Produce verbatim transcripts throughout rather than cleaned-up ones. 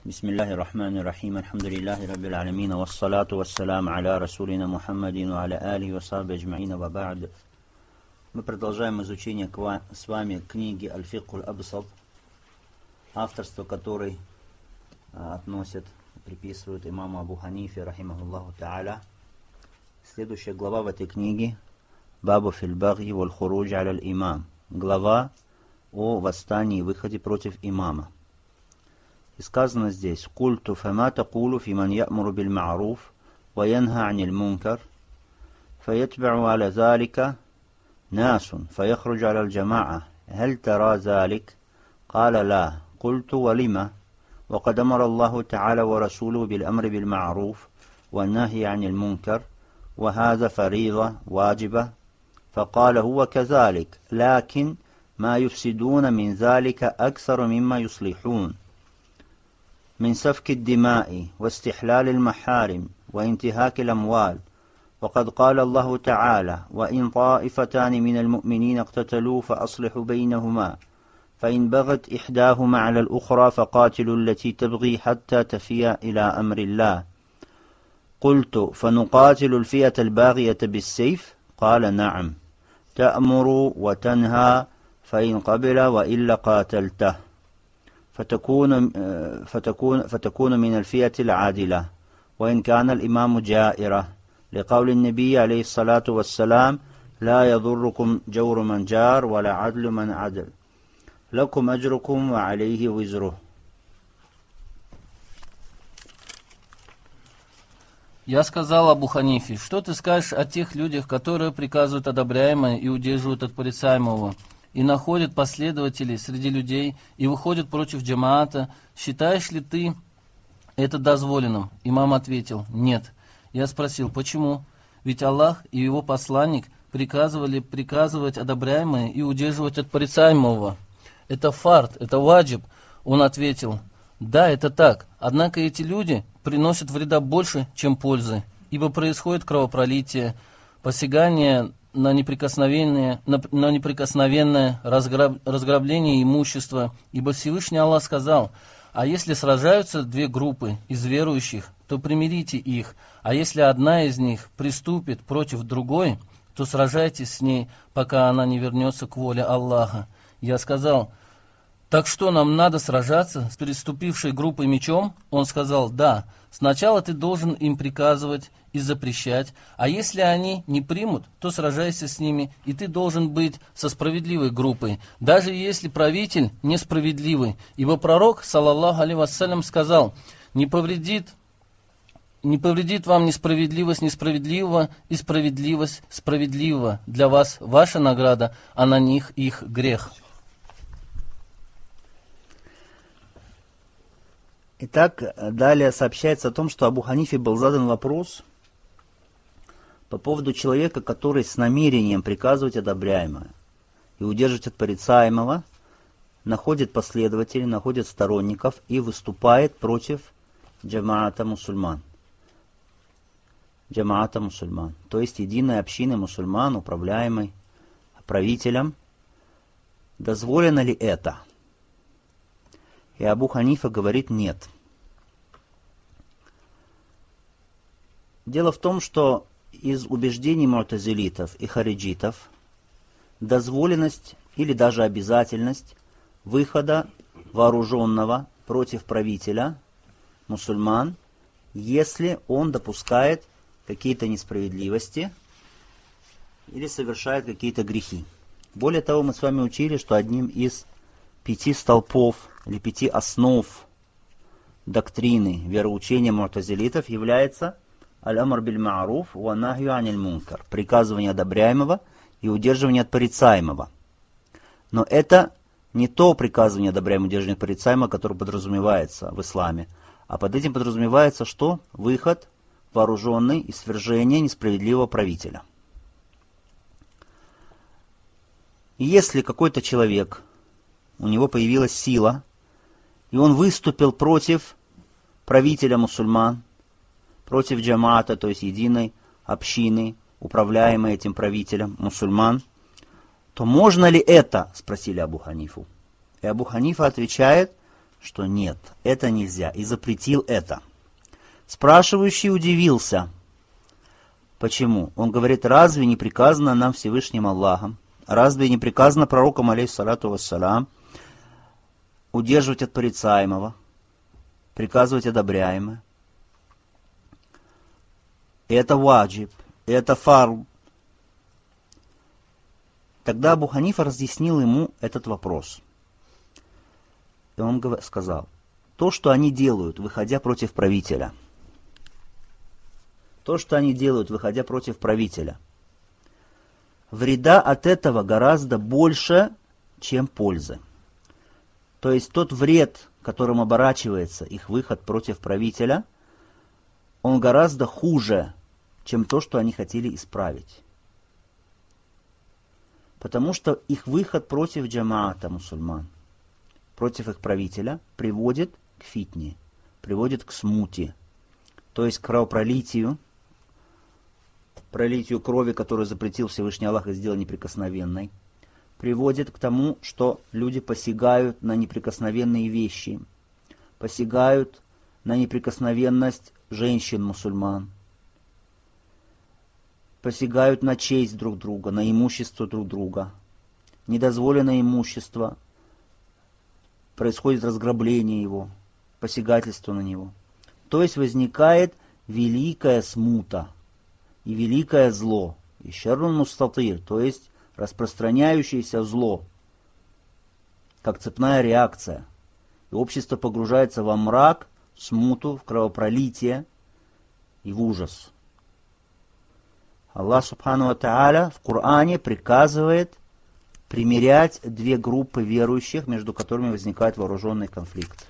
Бисмиллахи рахмани рахим, альхамдулиллахи раббил алямин, вассалату вассалам аля расулина Мухаммадин, ва аля алихи ва сахбихи аджмаин, ва ба'д. Мы продолжаем изучение с вами книги Аль-Фикх Аль-Абсат, авторство которой относят, приписывают имаму Абу Ханифе, рахимахуллаху та'аля. Следующая глава в этой книге Бабу фил баги валь хуруджи аля аль-имам. Глава о восстании и выходе против имама. И сказано здесь: «Культу фама такулу фиман я'муру биль ма'руф ва янха анил мункар, фаятбa'у аля залика насун, фаяхруджу аля аль-джама'a, хал тара залик?» قال لا. قلت ولما؟ وقد أمر الله تعالى ورسوله بالأمر بالمعروف والنهي عن المنكر، وهذا فريضة واجبة. فقال هو كذلك، لكن ما يفسدون من ذلك أكثر مما يصلحون من سفك الدماء واستحلال المحارم وانتهاك الأموال. وقد قال الله تعالى: وإن طائفتان من المؤمنين اقتتلوا فأصلحوا بينهما، فإن بغت إحداهما على الأخرى فقاتلوا التي تبغي حتى تفيء إلى أمر الله. قلت: فنقاتل الفئة الباغية بالسيف؟ قال: نعم، تأمر وتنهى، فإن قبل وإلا قاتلته، فتكون, فتكون, فتكون من الفئة العادلة، وإن كان الإمام جائرة، لقول النبي عليه الصلاة والسلام: لا يضركم جور من جار ولا عدل من عدل، لكم أجركم وعليه وزره. Я сказал Абу Ханифе: что ты скажешь о тех людях, которые приказывают одобряемое и удерживают от порицаемого, и находят последователей среди людей и выходят против джамаата? Считаешь ли ты это дозволенным? Имам ответил: нет. Я спросил: почему? Ведь Аллах и его посланник приказывали приказывать одобряемое и удерживать от порицаемого. Это фард, это ваджиб. Он ответил: да, это так. Однако эти люди приносят вреда больше, чем пользы, ибо происходит кровопролитие, посягание на неприкосновенное, на, на неприкосновенное разграб, разграбление имущества, ибо Всевышний Аллах сказал: а если сражаются две группы из верующих, то примирите их, а если одна из них приступит против другой, то сражайтесь с ней, пока она не вернется к воле Аллаха. Я сказал: так что, нам надо сражаться с переступившей группой мечом? Он сказал: да, сначала ты должен им приказывать и запрещать, а если они не примут, то сражайся с ними, и ты должен быть со справедливой группой, даже если правитель несправедливый. Ибо пророк, саллаллаху алейхи вассалям, сказал: не повредит, не повредит вам несправедливость несправедливого и справедливость справедливого. Для вас ваша награда, а на них их грех. Итак, далее сообщается о том, что Абу Ханифе был задан вопрос по поводу человека, который с намерением приказывать одобряемое и удерживать от порицаемого находит последователей, находит сторонников и выступает против джамаата мусульман. Джамаата мусульман, то есть единой общины мусульман, управляемой правителем. Дозволено ли это? И Абу Ханифа говорит: нет. Дело в том, что из убеждений му'тазилитов и хариджитов дозволенность или даже обязательность выхода вооруженного против правителя мусульман, если он допускает какие-то несправедливости или совершает какие-то грехи. Более того, мы с вами учили, что одним из пяти столпов или пяти основ доктрины вероучения му'тазилитов является аль-амр биль ма'руф ва нахью аниль мункар, приказывание одобряемого и удерживание от порицаемого. Но это не то приказывание одобряемого и удерживание от порицаемого, которое подразумевается в исламе, а под этим подразумевается что? Выход вооруженный и свержение несправедливого правителя. И если какой-то человек, у него появилась сила, и он выступил против правителя мусульман, против джамаата, то есть единой общины, управляемой этим правителем мусульман, то можно ли это? Спросили Абу Ханифу. И Абу Ханифа отвечает: что нет, это нельзя, и запретил это. Спрашивающий удивился. Почему? Он говорит, разве не приказано нам Всевышним Аллахом, разве не приказано пророкам, алейхиссалату вассалям, удерживать от порицаемого, приказывать одобряемое? Это ваджиб, это фард. Тогда Абу Ханифа разъяснил ему этот вопрос. И он сказал, то, что они делают, выходя против правителя, то, что они делают, выходя против правителя, вреда от этого гораздо больше, чем пользы. То есть тот вред, которым оборачивается их выход против правителя, он гораздо хуже, чем то, что они хотели исправить. Потому что их выход против джамаата мусульман, против их правителя, приводит к фитне, приводит к смуте, то есть к кровопролитию, пролитию крови, которую запретил Всевышний Аллах и сделал неприкосновенной, приводит к тому, что люди посягают на неприкосновенные вещи, посягают на неприкосновенность женщин-мусульман, посягают на честь друг друга, на имущество друг друга. Недозволенное имущество, происходит разграбление его, посягательство на него. То есть возникает великая смута и великое зло, и шаррун мустатир, то есть распространяющееся зло, как цепная реакция. И общество погружается во мрак, в смуту, в кровопролитие и в ужас. Аллах Субхану ва Тааля в Коране приказывает примирять две группы верующих, между которыми возникает вооруженный конфликт.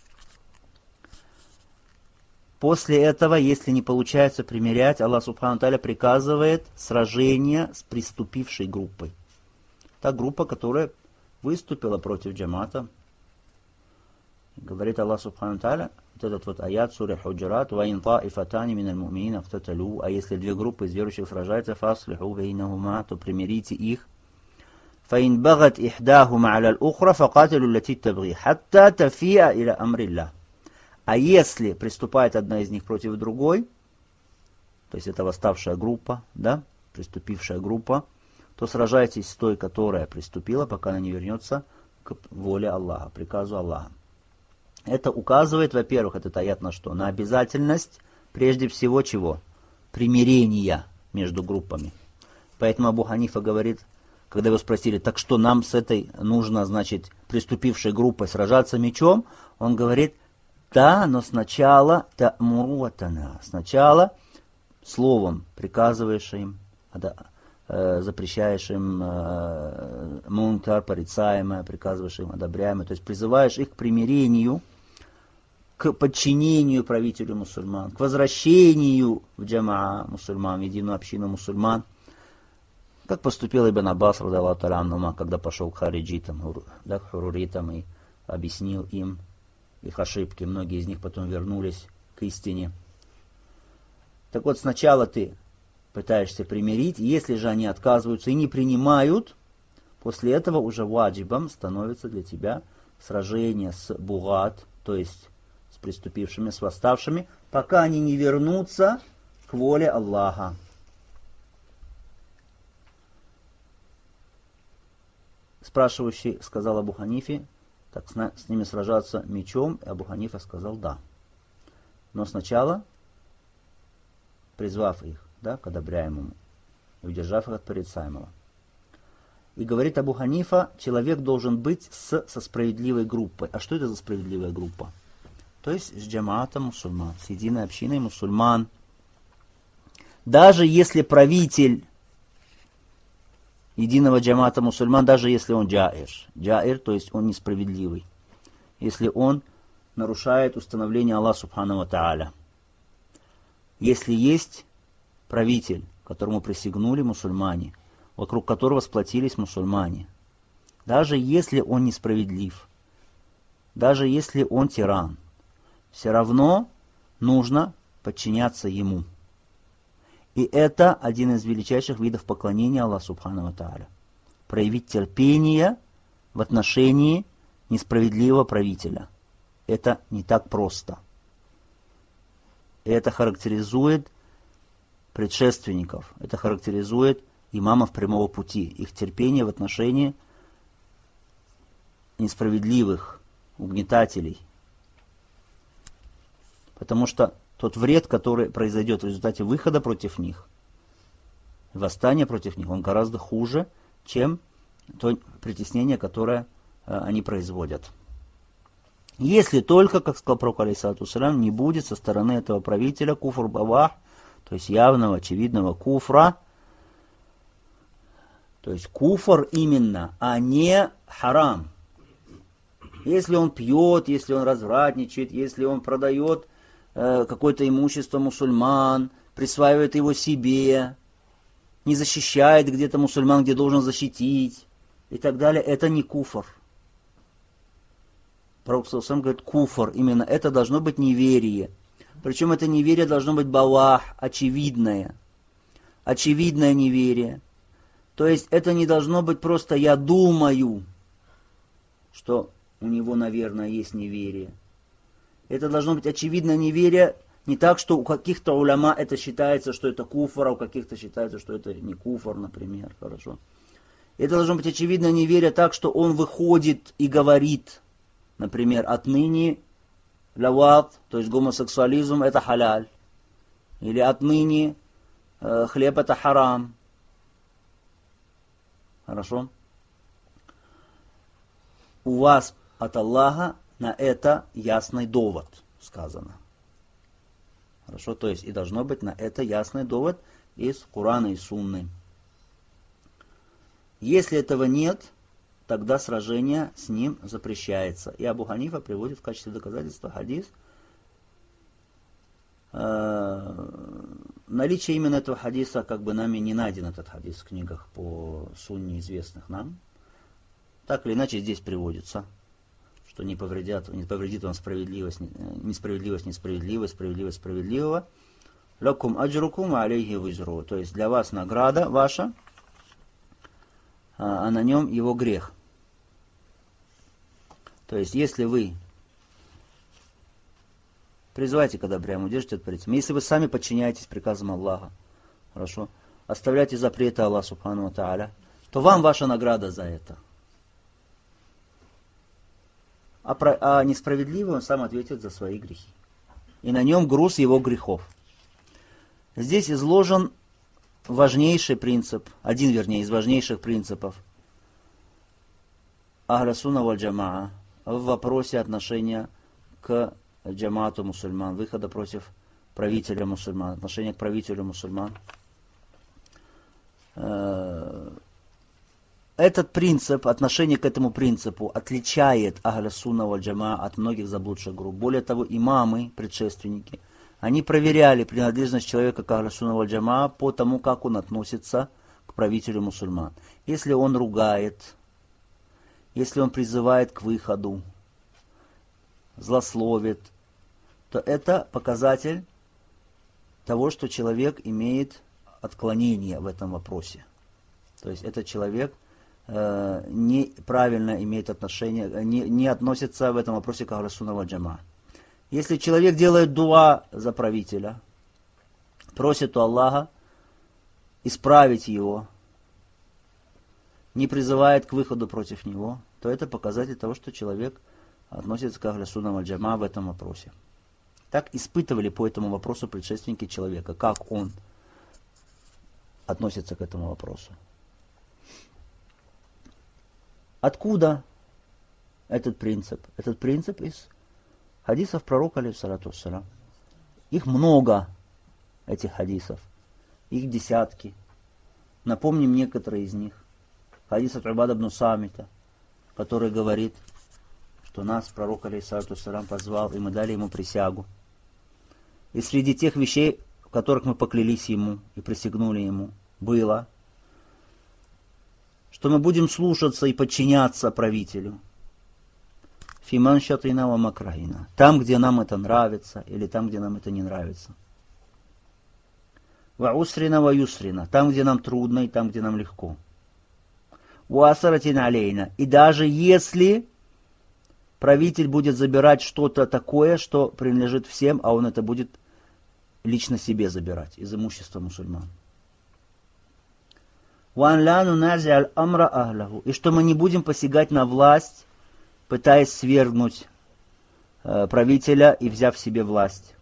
После этого, если не получается примирять, Аллах Субхану ва Тааля приказывает сражение с приступившей группой. Та группа, которая выступила против джамата. Говорит Аллах Субхану ва Тааля, вот этот вот аят сури Худжурат, «Ва ин таифатани миналь му'минина иктаталу», а если две группы из верующих сражаются, «Фаслиху бейнахума», то примирите их. «Фа ин багат ихдахума аля аль-ухра, факатилу лати табги, хатта тафиа иля амриллах». А если приступает одна из них против другой, то есть это восставшая группа, да, приступившая группа, то сражайтесь с той, которая приступила, пока она не вернется к воле Аллаха, приказу Аллаха. Это указывает, во-первых, этот аят на что? На обязательность, прежде всего, чего? Примирения между группами. Поэтому Абу Ханифа говорит, когда его спросили, так что нам с этой нужно, значит, приступившей группой сражаться мечом, он говорит, да, но сначала та'муруатана, сначала словом приказываешь им, запрещаешь им мункар, порицаемое, приказываешь им одобряемое, то есть призываешь их к примирению, к подчинению правителю мусульман, к возвращению в джамаа мусульман, в единую общину мусульман, как поступил Ибн Аббас, радаллаху та'аля анхума, когда пошел к хариджитам, да, к хуруритам и объяснил им их ошибки. Многие из них потом вернулись к истине. Так вот, сначала ты пытаешься примирить, если же они отказываются и не принимают, после этого уже ваджибом становится для тебя сражение с бугат, то есть с приступившими, с восставшими, пока они не вернутся к воле Аллаха. Спрашивающий сказал Абу Ханифе, так с ними сражаться мечом, и Абу Ханифа сказал да. Но сначала, призвав их, да, к одобряемому, и удержав их от порицаемого. И говорит Абу Ханифа, человек должен быть с, со справедливой группой. А что это за справедливая группа? То есть с джамаатом мусульман, с единой общиной мусульман. Даже если правитель единого джамаата мусульман, даже если он джаир. Джаир, то есть он несправедливый. Если он нарушает установление Аллаха Субхану ва Тааля. Если есть правитель, которому присягнули мусульмане, вокруг которого сплотились мусульмане, даже если он несправедлив, даже если он тиран, все равно нужно подчиняться ему. И это один из величайших видов поклонения Аллаху Субхану ва Тааля. Проявить терпение в отношении несправедливого правителя. это не так просто. И это характеризует предшественников, это характеризует имамов прямого пути, их терпение в отношении несправедливых угнетателей. Потому что тот вред, который произойдет в результате выхода против них, восстания против них, он гораздо хуже, чем то притеснение, которое э, они производят. Если только, как сказал пророк алейхиссалату вассалям, не будет со стороны этого правителя куфр бавах, то есть явного, очевидного куфра, то есть куфр именно, а не харам. Если он пьет, если он развратничает, если он продает э, какое-то имущество мусульман, присваивает его себе, не защищает где-то мусульман, где должен защитить и так далее, это не куфр. Пророк сам говорит, куфр, именно это должно быть неверие. Причем это неверие должно быть бавах, очевидное. Очевидное неверие. То есть это не должно быть просто «я думаю», что у него, наверное, есть неверие. Это должно быть очевидное неверие, не так, что у каких-то уляма это считается, что это куфр, а у каких-то считается, что это не куфр, например. Хорошо. Это должно быть очевидное неверие так, что он выходит и говорит, например, отныне лават, то есть гомосексуализм, это халяль. Или отныне э, хлеб это харам. Хорошо? У вас от Аллаха на это ясный довод сказано. Хорошо? То есть и должно быть на это ясный довод из Корана и Сунны. Если этого нет, тогда сражение с ним запрещается. И Абу Ханифа приводит в качестве доказательства хадис. Наличие именно этого хадиса, как бы нами не найден этот хадис в книгах по сунне известных нам. Так или иначе здесь приводится, что не повредят, не повредит вам справедливость, несправедливость, несправедливость, справедливость справедливого. Лакум аджрукум алейхи визру. То есть для вас награда ваша, а на нем его грех. То есть если вы призывайте, когда прямо удержите от принципа. Если вы сами подчиняетесь приказам Аллаха, хорошо, оставляйте запреты Аллаха Субхану ва Тааля, то вам ваша награда за это. А, про, а несправедливый он сам ответит за свои грехи. И на нем груз его грехов. Здесь изложен важнейший принцип, один, вернее, из важнейших принципов Ахля Сунна валь Джамаа в вопросе отношения к джамаату мусульман, выхода против правителя мусульман, отношение к правителю мусульман. Этот принцип, отношение к этому принципу отличает Ахля Сунна валь Джамаа от многих заблудших групп. Более того, имамы, предшественники, они проверяли принадлежность человека к Ахля Сунна валь Джамаа по тому, как он относится к правителю мусульман. Если он ругает, если он призывает к выходу, злословит, то это показатель того, что человек имеет отклонение в этом вопросе. То есть этот человек э, неправильно имеет отношение, не, не относится в этом вопросе к Ахлю Сунна валь Джамаа. Если человек делает дуа за правителя, просит у Аллаха исправить его, не призывает к выходу против него, то это показатель того, что человек относится к Ахлю Сунна валь Джамаа в этом вопросе. Так испытывали по этому вопросу предшественники человека, как он относится к этому вопросу. Откуда этот принцип? Этот принцип из хадисов пророка, алейхиссалату вассалям. Их много, этих хадисов. Их десятки. Напомним некоторые из них. Хадис от Убада ибн Самита, который говорит, что нас пророк, алейхиссалату вассалям, позвал, и мы дали ему присягу. И среди тех вещей, в которых мы поклялись ему и присягнули ему, было, что мы будем слушаться и подчиняться правителю. Фиман шатина ва макрахина. Там, где нам это нравится, или там, где нам это не нравится. Ва усрина ва юсрина. Там, где нам трудно, и там, где нам легко. Ва асаратин алейна. И даже если правитель будет забирать что-то такое, что принадлежит всем, а он это будет лично себе забирать из имущества мусульман. И что мы не будем посягать на власть, пытаясь свергнуть э, правителя и взяв себе власть.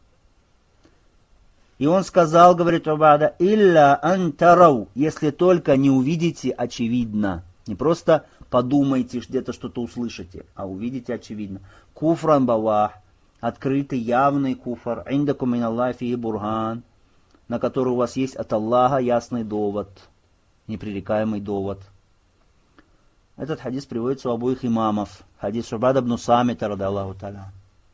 И он сказал, говорит Убада, «Илля антарау», если только не увидите очевидно. Не просто подумайте, где-то что-то услышите, а увидите очевидно. Куфран бавах, открытый, явный куфр, индакум мин Аллахи и бурхан, на который у вас есть от Аллаха ясный довод, непререкаемый довод. Этот хадис приводится у обоих имамов. Хадис Убада ибн Самита, ради Аллаху та'аля.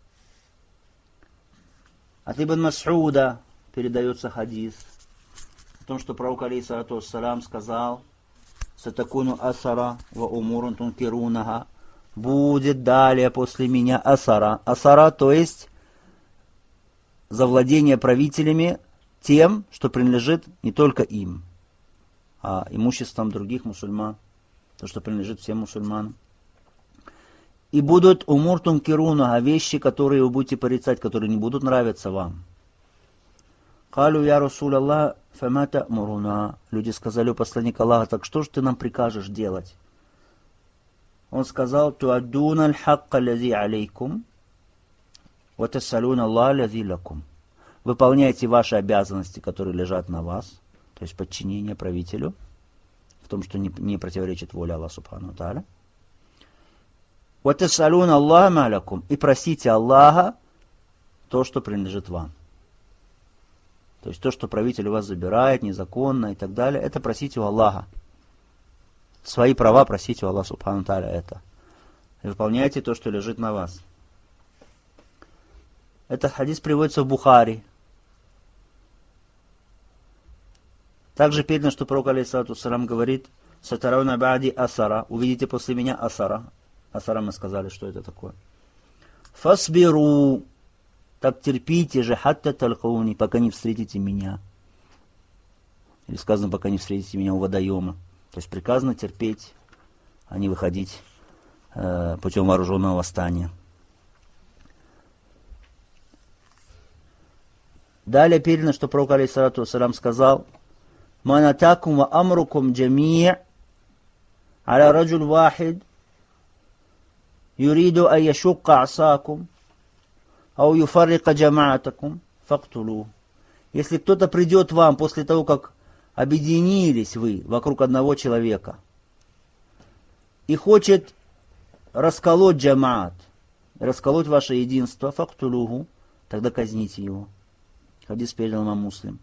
От Ибн Мас'уда передается хадис о том, что пророк алейхиссалату вассалям сказал: «Сатакуну асара ва умурун тункирунага». Будет далее после меня асара. Асара, то есть завладение правителями тем, что принадлежит не только им, а имуществом других мусульман, то, что принадлежит всем мусульманам. И будут умур тункирунага, вещи, которые вы будете порицать, которые не будут нравиться вам. Калю я Расул Аллах, фама та'муруна. Люди сказали у посланника Аллаха: так что же ты нам прикажешь делать? Он сказал: туаддуна аль-хакка лази алейкум, ва тассалуна Аллаха лази лакум. Выполняйте ваши обязанности, которые лежат на вас, то есть подчинение правителю, в том, что не, не противоречит воле Аллаха субхану тааля. Ва тассалуна Аллаха ма лакум. И просите Аллаха то, что принадлежит вам. То есть то, что правитель у вас забирает незаконно и так далее, это просите у Аллаха. Свои права просите у Аллаха субхану тааля это. И выполняйте то, что лежит на вас. Этот хадис приводится в Бухари. Также передано, что пророк алейхиссалату вассалям говорит: «Сатарауна ба'ди асара». Увидите после меня асара. Асара мы сказали, что это такое. «Фасбиру». Так терпите же, хатта талхауни, пока не встретите меня. Или сказано, пока не встретите меня у водоема. То есть приказано терпеть, а не выходить э, путем вооруженного восстания. Далее передано, что пророк алейхиссалату вассалям сказал: «Манатакум ва амрукум джами' аля раджуль вахид юриду ан яшукка асакум ау юфаррика джамаатакум фактулу». Если кто-то придет вам после того, как объединились вы вокруг одного человека и хочет расколоть джамаат, расколоть ваше единство, фактулуху, тогда казните его. Хадис передал имам Муслим.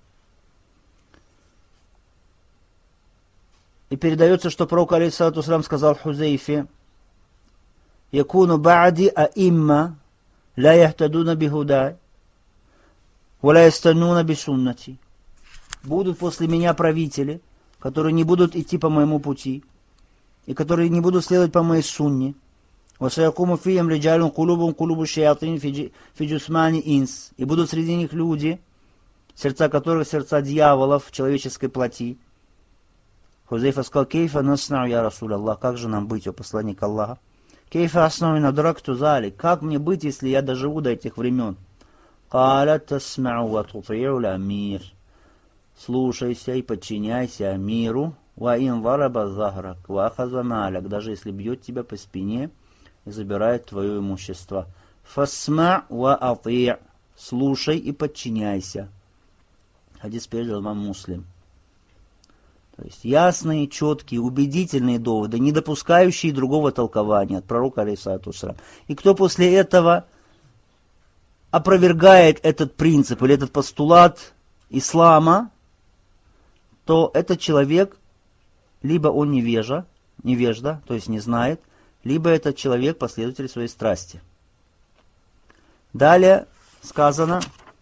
И передается, что пророк алейхиссалату вассалям сказал Хузейфе: «Якуну ба'ди аимма ла яхтадуна бихудай, ва ла ястануна бисуннати». Будут после меня правители, которые не будут идти по моему пути, и которые не будут следовать по моей сунне. «Ва саякуму фиям риджалун кулубун кулубу шаятин фи джусмани инс». И будут среди них люди, сердца которых сердца дьяволов в человеческой плоти. Хузейфа сказал: «Кейфа наснау я Расул Аллах». Как же нам быть, о посланник Аллаха? «Кейфа аснау надракту зали». Как мне быть, если я доживу до этих времен? «Каля тасмау ва тути'у л-амир». Слушайся и подчиняйся амиру. «Ва ин вараба захрак ва ахаза маляк». Даже если бьет тебя по спине и забирает твое имущество. «Фасма ва ати'». Слушай и подчиняйся. Хадис передал имам Муслим. То есть ясные, четкие, убедительные доводы, не допускающие другого толкования от пророка алейхиссалату вассалям. И кто после этого опровергает этот принцип или этот постулат ислама, то этот человек, либо он невежа, невежда, то есть не знает, либо этот человек последователь своей страсти. Далее сказано: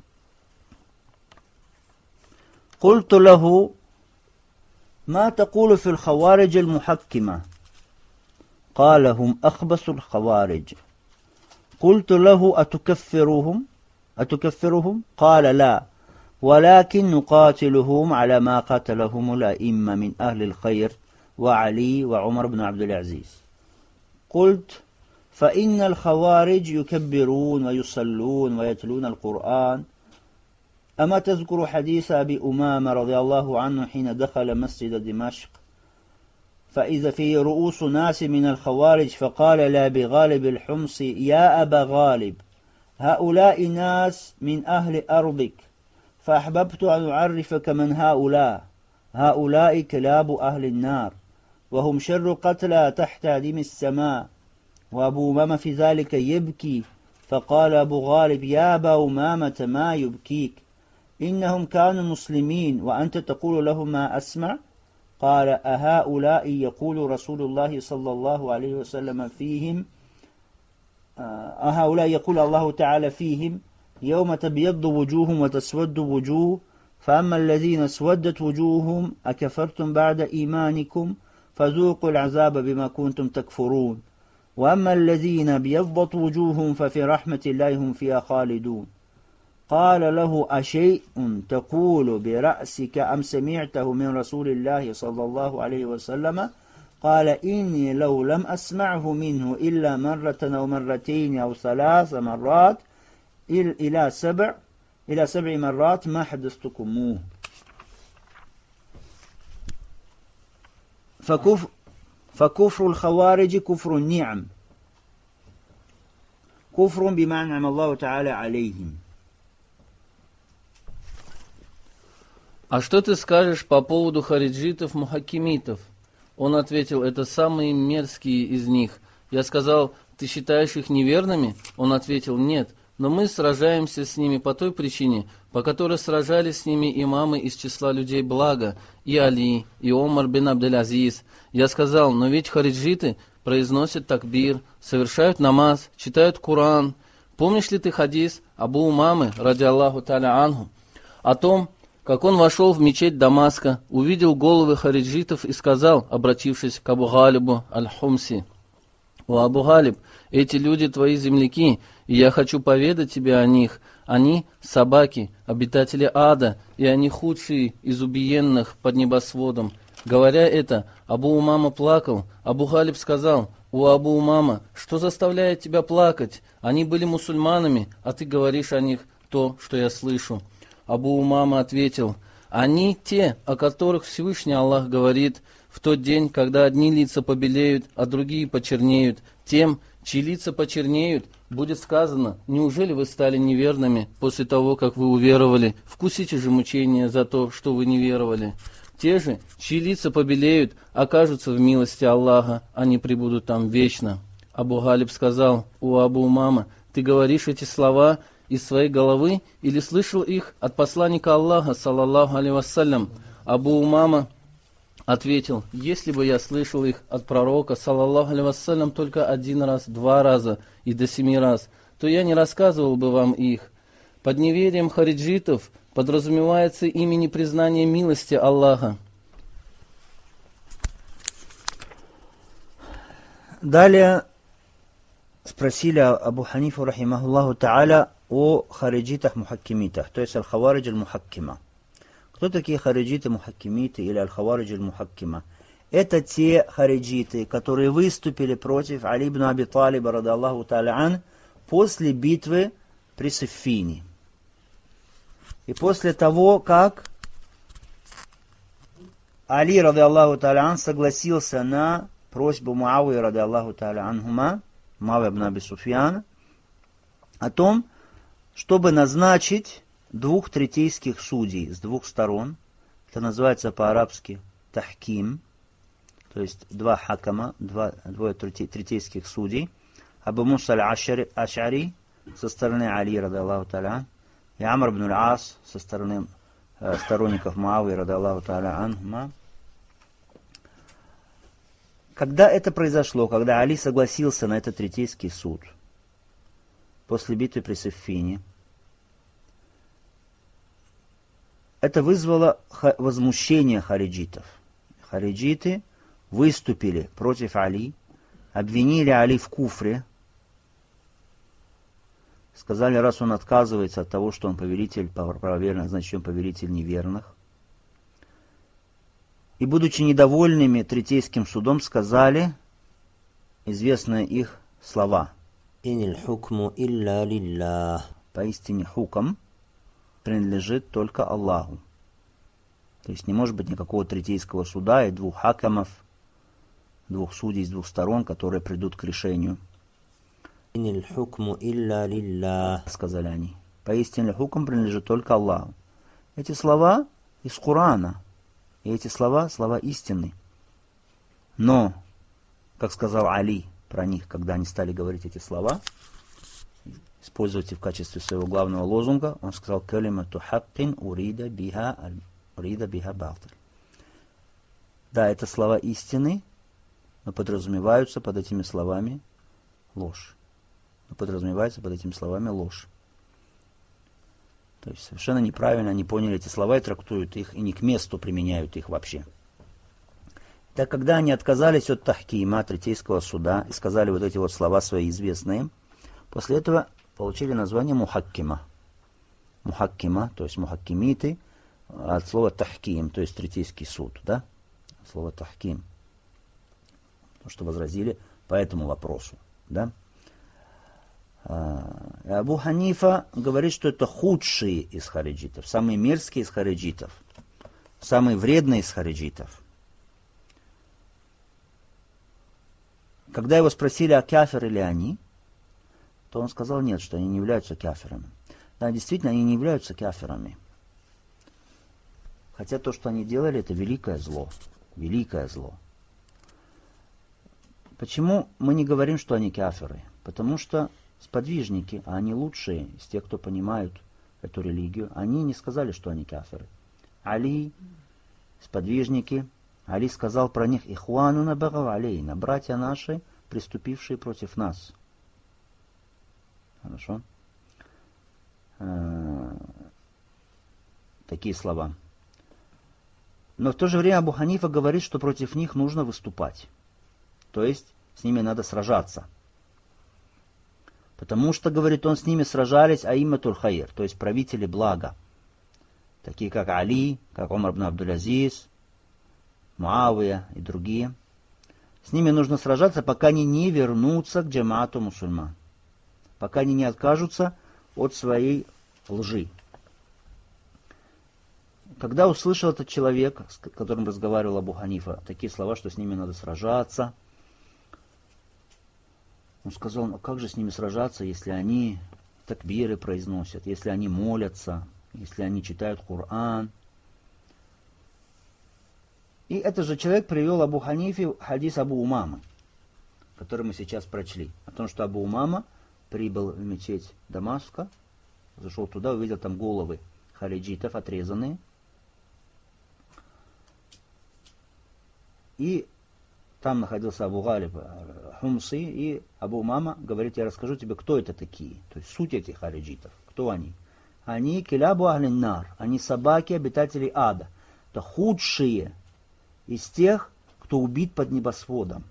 «Культу лаху ма такулу фил хаваридж аль-мухаккима». «Каля хум ахбасу аль-хаваридж». «Культу лаху атукаффирухум». «Атукаффирухум?» «Каля ла. ولكن نقاتلهم على ما قاتلهم الأئمة من أهل الخير وعلي وعمر بن عبد العزيز». قلت: فإن الخوارج يكبرون ويصلون ويتلون القرآن. أما تذكر حديث أبي أمامة رضي الله عنه حين دخل مسجد دمشق فإذا في رؤوس ناس من الخوارج فقال لأبي غالب الحمصي: يا أبا غالب، هؤلاء ناس من أهل أرضك، فأحببت أن أعرفك من هؤلاء. هؤلاء كلاب أهل النار، وهم شر قتلى تحت دم السماء. وأبو أمامة في ذلك يبكي، فقال أبو غالب: يا أبا أمامة، ما يبكيك؟ إنهم كانوا مسلمين وأنت تقول لهم ما أسمع. قال: أهؤلاء يقول رسول الله صلى الله عليه وسلم فيهم أهؤلاء يقول الله تعالى فيهم: يوم تبيض وجوههم وتسود وجوه، فأما الذين اسودت وجوههم أكفرتم بعد إيمانكم فذوقوا العذاب بما كنتم تكفرون، وأما الذين ابيضت وجوههم ففي رحمة الله هم فيها خالدون. قال له: أشيء تقول برأسك أم سمعته من رسول الله صلى الله عليه وسلم؟ قال: إني لو لم أسمعه منه إلا مرة أو مرتين أو ثلاث مرات إلى سبع إلى سبع مرات ما حدثتكموه. فكفر, فكفر الخوارج كفر النعم، كفر بما أنعم الله تعالى عليهم. А что ты скажешь по поводу хариджитов-мухаккимитов? Он ответил: это самые мерзкие из них. Я сказал: ты считаешь их неверными? Он ответил: нет, но мы сражаемся с ними по той причине, по которой сражались с ними имамы из числа людей блага, и Али, и Омар бин Абдель-Азиз. Я сказал: но ведь хариджиты произносят такбир, совершают намаз, читают Коран. Помнишь ли ты хадис Абу Умамы, ради Аллаху та'аля анху, о том, как он вошел в мечеть Дамаска, увидел головы хариджитов и сказал, обратившись к Абу Галибу аль-Хумси: «О Абу Галиб, эти люди твои земляки, и я хочу поведать тебе о них. Они собаки, обитатели ада, и они худшие из убиенных под небосводом». Говоря это, Абу Умама плакал. Абу Галиб сказал: «О Абу Умама, что заставляет тебя плакать? Они были мусульманами, а ты говоришь о них то, что я слышу». Абу Умама ответил: «Они те, о которых Всевышний Аллах говорит: в тот день, когда одни лица побелеют, а другие почернеют, тем, чьи лица почернеют, будет сказано: неужели вы стали неверными после того, как вы уверовали? Вкусите же мучения за то, что вы не веровали. Те же, чьи лица побелеют, окажутся в милости Аллаха, они пребудут там вечно». Абу Галиб сказал: «О Абу Умама, ты говоришь эти слова из своей головы или слышал их от посланника Аллаха, саллаллаху алейхи вассалям?» Абу Умама ответил: «Если бы я слышал их от пророка, саллаллаху алейхи вассалям, только один раз, два раза и до семи раз, то я не рассказывал бы вам их». Под неверием хариджитов подразумевается ими непризнание милости Аллаха. Далее спросили Абу Ханифу, рахимахуллаху та'аля, о хариджитах-мухаккимитах, то есть аль-хаваридж аль-мухаккима. Кто такие хариджиты-мухаккимиты или аль-хаваридж аль-мухаккима? Это те хариджиты, которые выступили против Али ибн Аби Талиба, ради Аллаху та'аля ан, после битвы при Сиффине. И после того, как Али, ради Аллаху та'аля ан, согласился на просьбу Муавии, ради Аллаху та'аля анхума, Муавия ибн Аби Суфьяна, о том, чтобы назначить двух третейских судей с двух сторон. Это называется по-арабски тахким, то есть два хакама, два, двое третейских судей. Абу Муса аль-Аш'ари со стороны Али, ради Аллаху та'аля, и Амр ибн аль-Ас со стороны э, сторонников Муавии, ради Аллаху та'аля анхума. Когда это произошло, когда Али согласился на этот третейский суд, после битвы при Сиффине, это вызвало возмущение хариджитов. Хариджиты выступили против Али, обвинили Али в куфре, сказали, раз он отказывается от того, что он повелитель правоверных, значит он повелитель неверных. И, будучи недовольными третейским судом, сказали, известная их слова. إن الحكم إلا لله. Поистине хукам принадлежит только Аллаху. То есть не может быть никакого третейского суда и двух хакамов, двух судей с двух сторон, которые придут к решению. إن الحكم إلا لله. Сказали они. Поистине хукам принадлежит только Аллаху. Эти слова из Корана. И эти слова, слова истины. Но, как сказал Али про них, когда они стали говорить эти слова, использовать их в качестве своего главного лозунга, он сказал: «Калимату хаккин урида биха урида биха балталь». Да, это слова истины, но подразумеваются под этими словами ложь. Но подразумевается под этими словами ложь. То есть совершенно неправильно они поняли эти слова и трактуют их, и не к месту применяют их вообще. Так когда они отказались от тахкима, третейского суда, и сказали вот эти вот слова свои известные, после этого получили название мухаккима. Мухаккима, то есть мухаккимиты, от слова тахким, то есть третейский суд, да? Слово тахким. Потому что возразили по этому вопросу, да? Абу Ханифа говорит, что это худшие из хариджитов, самые мерзкие из хариджитов, самые вредные из хариджитов. Когда его спросили, а кафиры ли они, то он сказал нет, что они не являются кафирами. Да, действительно, они не являются кафирами. Хотя то, что они делали, это великое зло. Великое зло. Почему мы не говорим, что они кафиры? Потому что сподвижники, а они лучшие из тех, кто понимают эту религию, они не сказали, что они кафиры. Али, сподвижники, Али сказал про них: «Ихуануна багав алейна», братья наши, приступившие против нас. Хорошо? Такие слова. Но в то же время Абу Ханифа говорит, что против них нужно выступать. То есть с ними надо сражаться. Потому что, говорит он, с ними сражались аимматуль хайр, то есть правители блага. Такие как Али, как Умар ибн Абдуль-Азиз, Муавия и другие. С ними нужно сражаться, пока они не вернутся к джамаату мусульман. Пока они не откажутся от своей лжи. Когда услышал этот человек, с которым разговаривал Абу Ханифа, такие слова, что с ними надо сражаться, он сказал: ну как же с ними сражаться, если они такбиры произносят, если они молятся, если они читают Коран. И этот же человек привел Абу Ханифе хадис Абу Умамы, который мы сейчас прочли, о том, что Абу Умама прибыл в мечеть Дамаска, зашел туда, увидел там головы хариджитов отрезанные. И там находился Абу Галиб Хумси, и Абу Умама говорит: я расскажу тебе, кто это такие, то есть суть этих хариджитов, кто они. Они килябу ахлин-нар, они собаки, обитатели ада, это худшие из тех, кто убит под небосводом.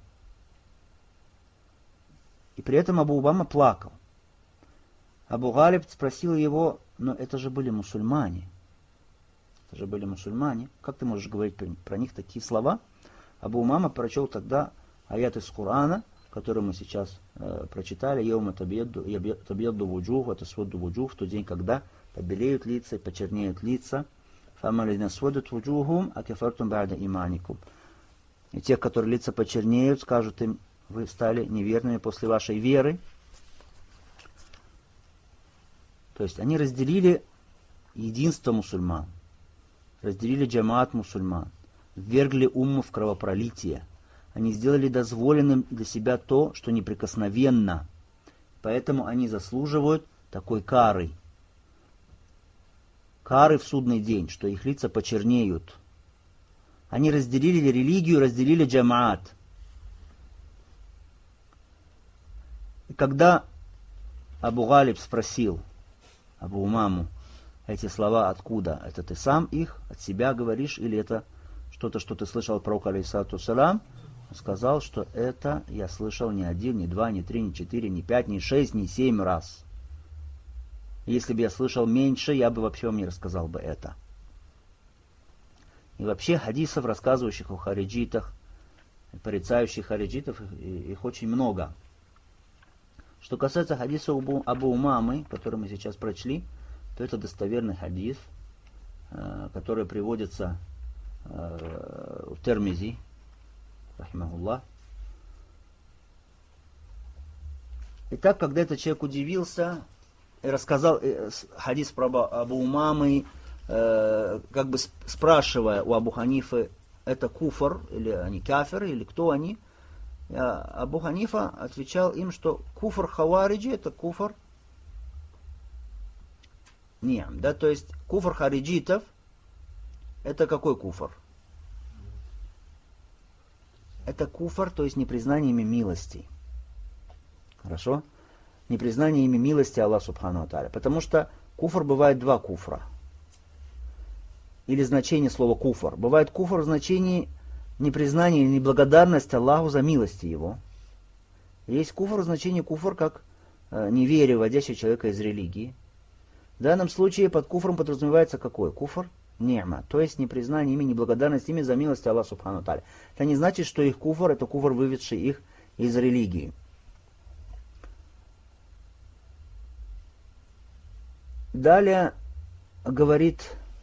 И при этом Абу Умама плакал. Абу Галиб спросил его: но это же были мусульмане. Это же были мусульмане. Как ты можешь говорить про, про них такие слова? Абу Умама прочел тогда аят из Корана, который мы сейчас э, прочитали: «Йома табьядду вуджух, ва тасвадду вуджух», в тот день, когда побелеют лица и почернеют лица. «Фама лазина свадат вуджухум, а кафартум ба'да иманикум». И тех, которые лица почернеют, скажут им: вы стали неверными после вашей веры. То есть они разделили единство мусульман, разделили джамаат мусульман, ввергли умму в кровопролитие. Они сделали дозволенным для себя то, что неприкосновенно. Поэтому они заслуживают такой кары. Кары в судный день, что их лица почернеют. Они разделили религию, разделили джамаат. И когда Абу Галиб спросил Абу Умаму: эти слова откуда? Это ты сам их от себя говоришь, или это что-то, что ты слышал от пророка алейхиссалату вассалям? Он сказал, что это я слышал не один, не два, не три, не четыре, не пять, не шесть, не семь раз. Если бы я слышал меньше, я бы вообще вам не рассказал бы это. И вообще хадисов, рассказывающих о хариджитах, порицающих хариджитов, их очень много. Что касается хадиса Абу, Абу Умамы, который мы сейчас прочли, то это достоверный хадис, который приводится в Термизи, рахимахуллах. Итак, когда этот человек удивился и рассказал хадис про Абу Умамы, как бы спрашивая у Абу Ханифы, это куфр, или они кафиры, или кто они, Абу Ханифа отвечал им, что куфр хавариджи это куфр ни'ам, да, то есть куфр хариджитов это какой куфр? Это куфр, то есть непризнание ими милости. Хорошо? Непризнание ими милости Аллаха Субхану ва Тааля. Потому что куфр бывает два куфра. Или значение слова куфр. Бывает куфр в значении непризнание или неблагодарность Аллаху за милости Его. Есть куфр в значении куфр как э, неверие, вводящее человека из религии. В данном случае под куфром подразумевается какой? Куфр ни'ма, то есть непризнание ими, неблагодарность ими за милость Аллаха Субхану ва Тааля. Это не значит, что их куфр это куфр, выведший их из религии. Далее говорит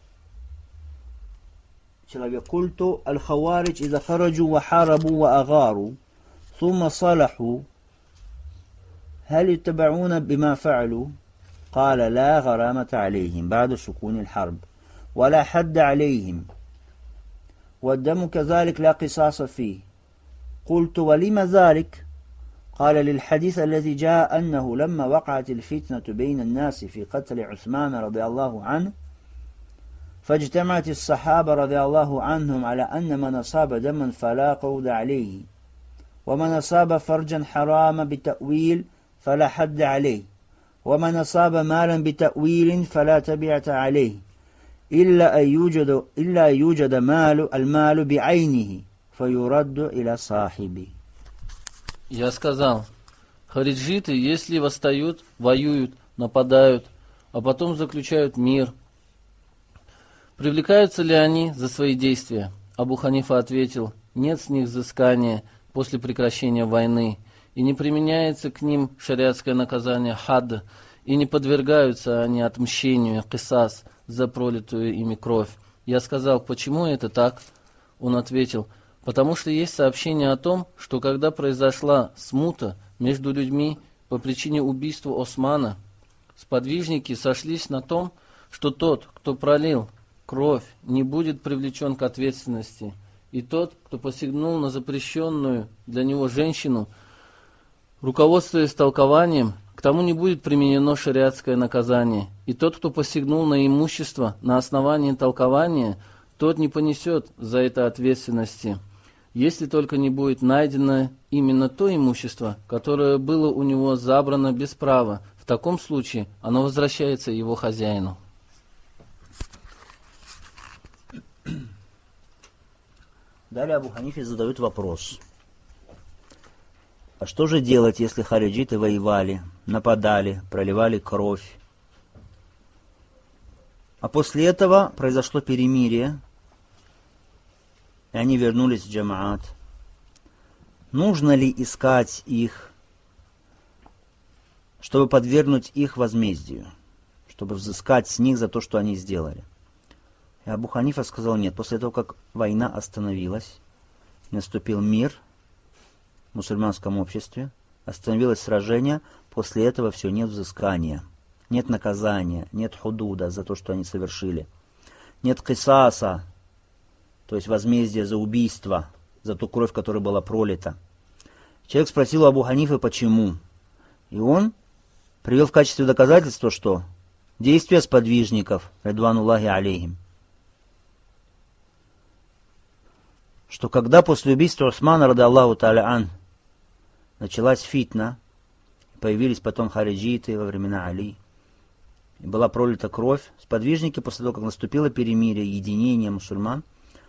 человек: культу аль-хаваридж иза хараджу ва харабу ва агару ثم صلحوا هل يتبعون بما فعلوا قال لا غرامة عليهم بعد سكون الحرب ولا حد عليهم والدم كذلك لا قصاص فيه قلت ولم ذلك قال للحديث الذي جاء أنه لما وقعت الفتنة بين الناس في قتل عثمان رضي الله عنه فاجتمعت الصحابة رضي الله عنهم على أن من أصاب دما فلا قود عليه ومن أصاب فرجا حراما بتأويل فلا حد عليه ومن أصاب مالا بتأويل فلا تبعة عليه إلا أن يوجد, إلا أن يوجد مال المال بعينه فيرد إلى صاحبه. Я сказал: хариджиты, если восстают, воюют, нападают, а потом заключают мир, привлекаются ли они за свои действия? Абу Ханифа ответил: нет с них взыскания после прекращения войны, и не применяется к ним шариатское наказание хад, и не подвергаются они отмщению кисас за пролитую ими кровь. Я сказал: почему это так? Он ответил: потому что есть сообщение о том, что когда произошла смута между людьми по причине убийства Османа, сподвижники сошлись на том, что тот, кто пролил кровь, не будет привлечен к ответственности, и тот, кто посягнул на запрещенную для него женщину, руководствуясь толкованием, к тому не будет применено шариатское наказание, и тот, кто посягнул на имущество на основании толкования, тот не понесет за это ответственности, если только не будет найдено именно то имущество, которое было у него забрано без права. В таком случае оно возвращается его хозяину. Далее Абу Ханифе задают вопрос: а что же делать, если хариджиты воевали, нападали, проливали кровь, а после этого произошло перемирие, и они вернулись в джамаат? Нужно ли искать их, чтобы подвергнуть их возмездию, чтобы взыскать с них за то, что они сделали? И Абу Ханифа сказал: нет. После того, как война остановилась, наступил мир в мусульманском обществе, остановилось сражение, после этого все, нет взыскания, нет наказания, нет худуда за то, что они совершили, нет кисаса, то есть возмездие за убийство, за ту кровь, которая была пролита. Человек спросил у Абу Ханифы, почему. И он привел в качестве доказательства, что действия сподвижников, ридвануллахи алейхим, что когда после убийства Усмана, ради Аллаху та'аля ан, началась фитна, появились потом хариджиты во времена Али, и была пролита кровь, сподвижники после того, как наступило перемирие, единение мусульман,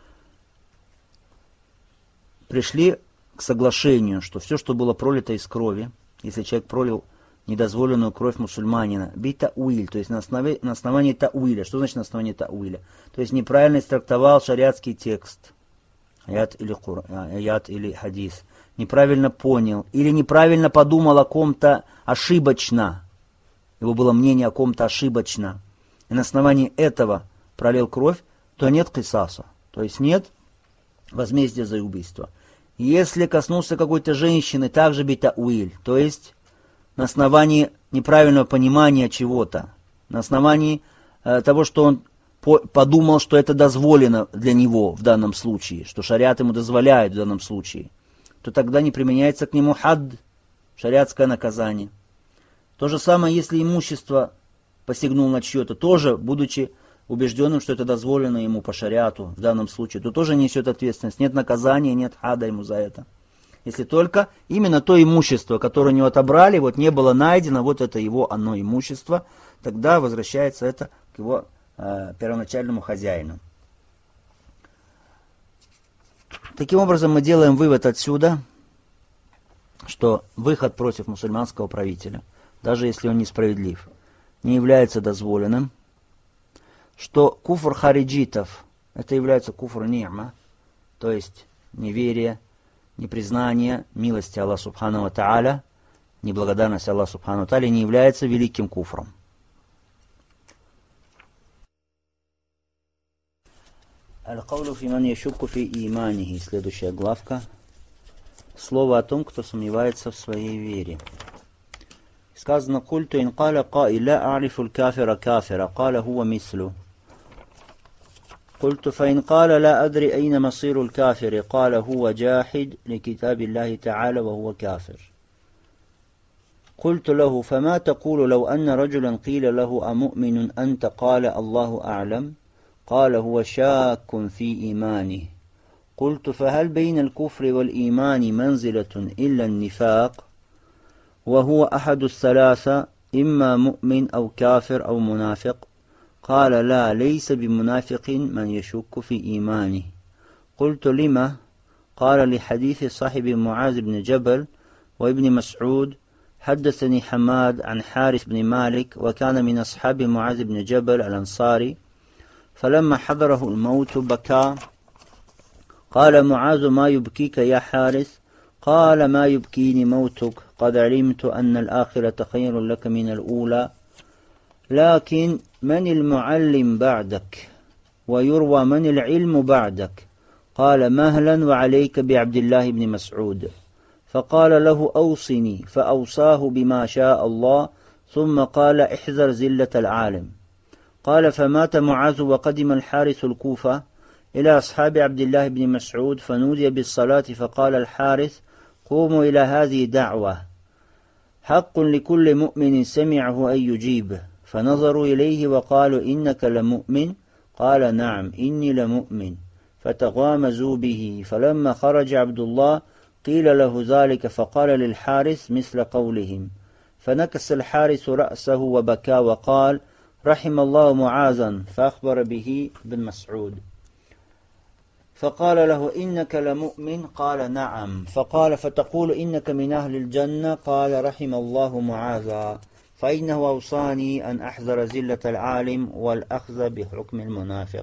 пришли к соглашению, что все, что было пролито из крови, если человек пролил недозволенную кровь мусульманина, би та'уиль, то есть на основе, на основании та'уиля. Что значит на основании та'уиля? То есть неправильно истрактовал шариатский текст, аят или, кур, аят или хадис, неправильно понял или неправильно подумал о ком-то ошибочно, его было мнение о ком-то ошибочно, и на основании этого пролил кровь, то нет кисаса, то есть нет возмездия за убийство. Если коснулся какой-то женщины, также битауиль, то есть на основании неправильного понимания чего-то, на основании э, того, что он по подумал, что это дозволено для него в данном случае, что шариат ему дозволяет в данном случае, то тогда не применяется к нему хадд, шариатское наказание. То же самое, если имущество посягнул на чье-то, тоже, будучи убежденным, что это дозволено ему по шариату в данном случае, то тоже несет ответственность. Нет наказания, нет хада ему за это. Если только именно то имущество, которое у него отобрали, вот не было найдено, вот это его оно имущество, тогда возвращается это к его э, первоначальному хозяину. Таким образом, мы делаем вывод отсюда, что выход против мусульманского правителя, даже если он несправедлив, не является дозволенным, что куфр хариджитов, это является куфр ни'ма, то есть неверие, непризнание милости Аллаха Субхану ва Тааля, неблагодарность Аллаха Субхану ва Тааля не является великим куфром. Аль-Каулу фи ман яшукку фи иманихи, следующая главка. Слово о том, кто сомневается в своей вере. Сказано: «Культу ин каля каи ла а'рифу л-кафира кафира, каля хува мислю». قلت فإن قال لا أدري أين مصير الكافر قال هو جاحد لكتاب الله تعالى وهو كافر. قلت له فما تقول لو أن رجلا قيل له أمؤمن أنت قال الله أعلم قال هو شاك في إيمانه. قلت فهل بين الكفر والإيمان منزلة إلا النفاق وهو أحد الثلاثة إما مؤمن أو كافر أو منافق؟ قال لا ليس بمنافق من يشك في إيمانه. قلت لما؟ قال لحديث صاحب معاذ بن جبل وابن مسعود حدثني حماد عن حارث بن مالك وكان من أصحاب معاذ بن جبل الأنصاري فلما حضره الموت بكى قال معاذ ما يبكيك يا حارث؟ قال ما يبكيني موتك قد علمت أن الآخرة خير لك من الأولى لكن من المعلم بعدك ويروى من العلم بعدك؟ قال مهلا وعليك بعبد الله بن مسعود. فقال له أوصني فأوصاه بما شاء الله ثم قال احذر زلة العالم. قال فمات معاذ وقدم الحارث الكوفة إلى أصحاب عبد الله بن مسعود فنودي بالصلاة فقال الحارث قوموا إلى هذه دعوة حق لكل مؤمن سمعه أن يجيبه. فنظروا إليه وقالوا إنك لمؤمن؟ قال نعم إني لمؤمن. فتغامزوا به فلما خرج عبد الله قيل له ذلك فقال للحارث مثل قولهم فنكس الحارث رأسه وبكى وقال رحم الله معاذا فأخبر به بن مسعود. فقال له إنك لمؤمن؟ قال نعم. فقال فتقول إنك من أهل الجنة؟ قال رحم الله معاذا فإنه أوصاني أن أحذر زلة العالم والأخذ بحكم المنافق.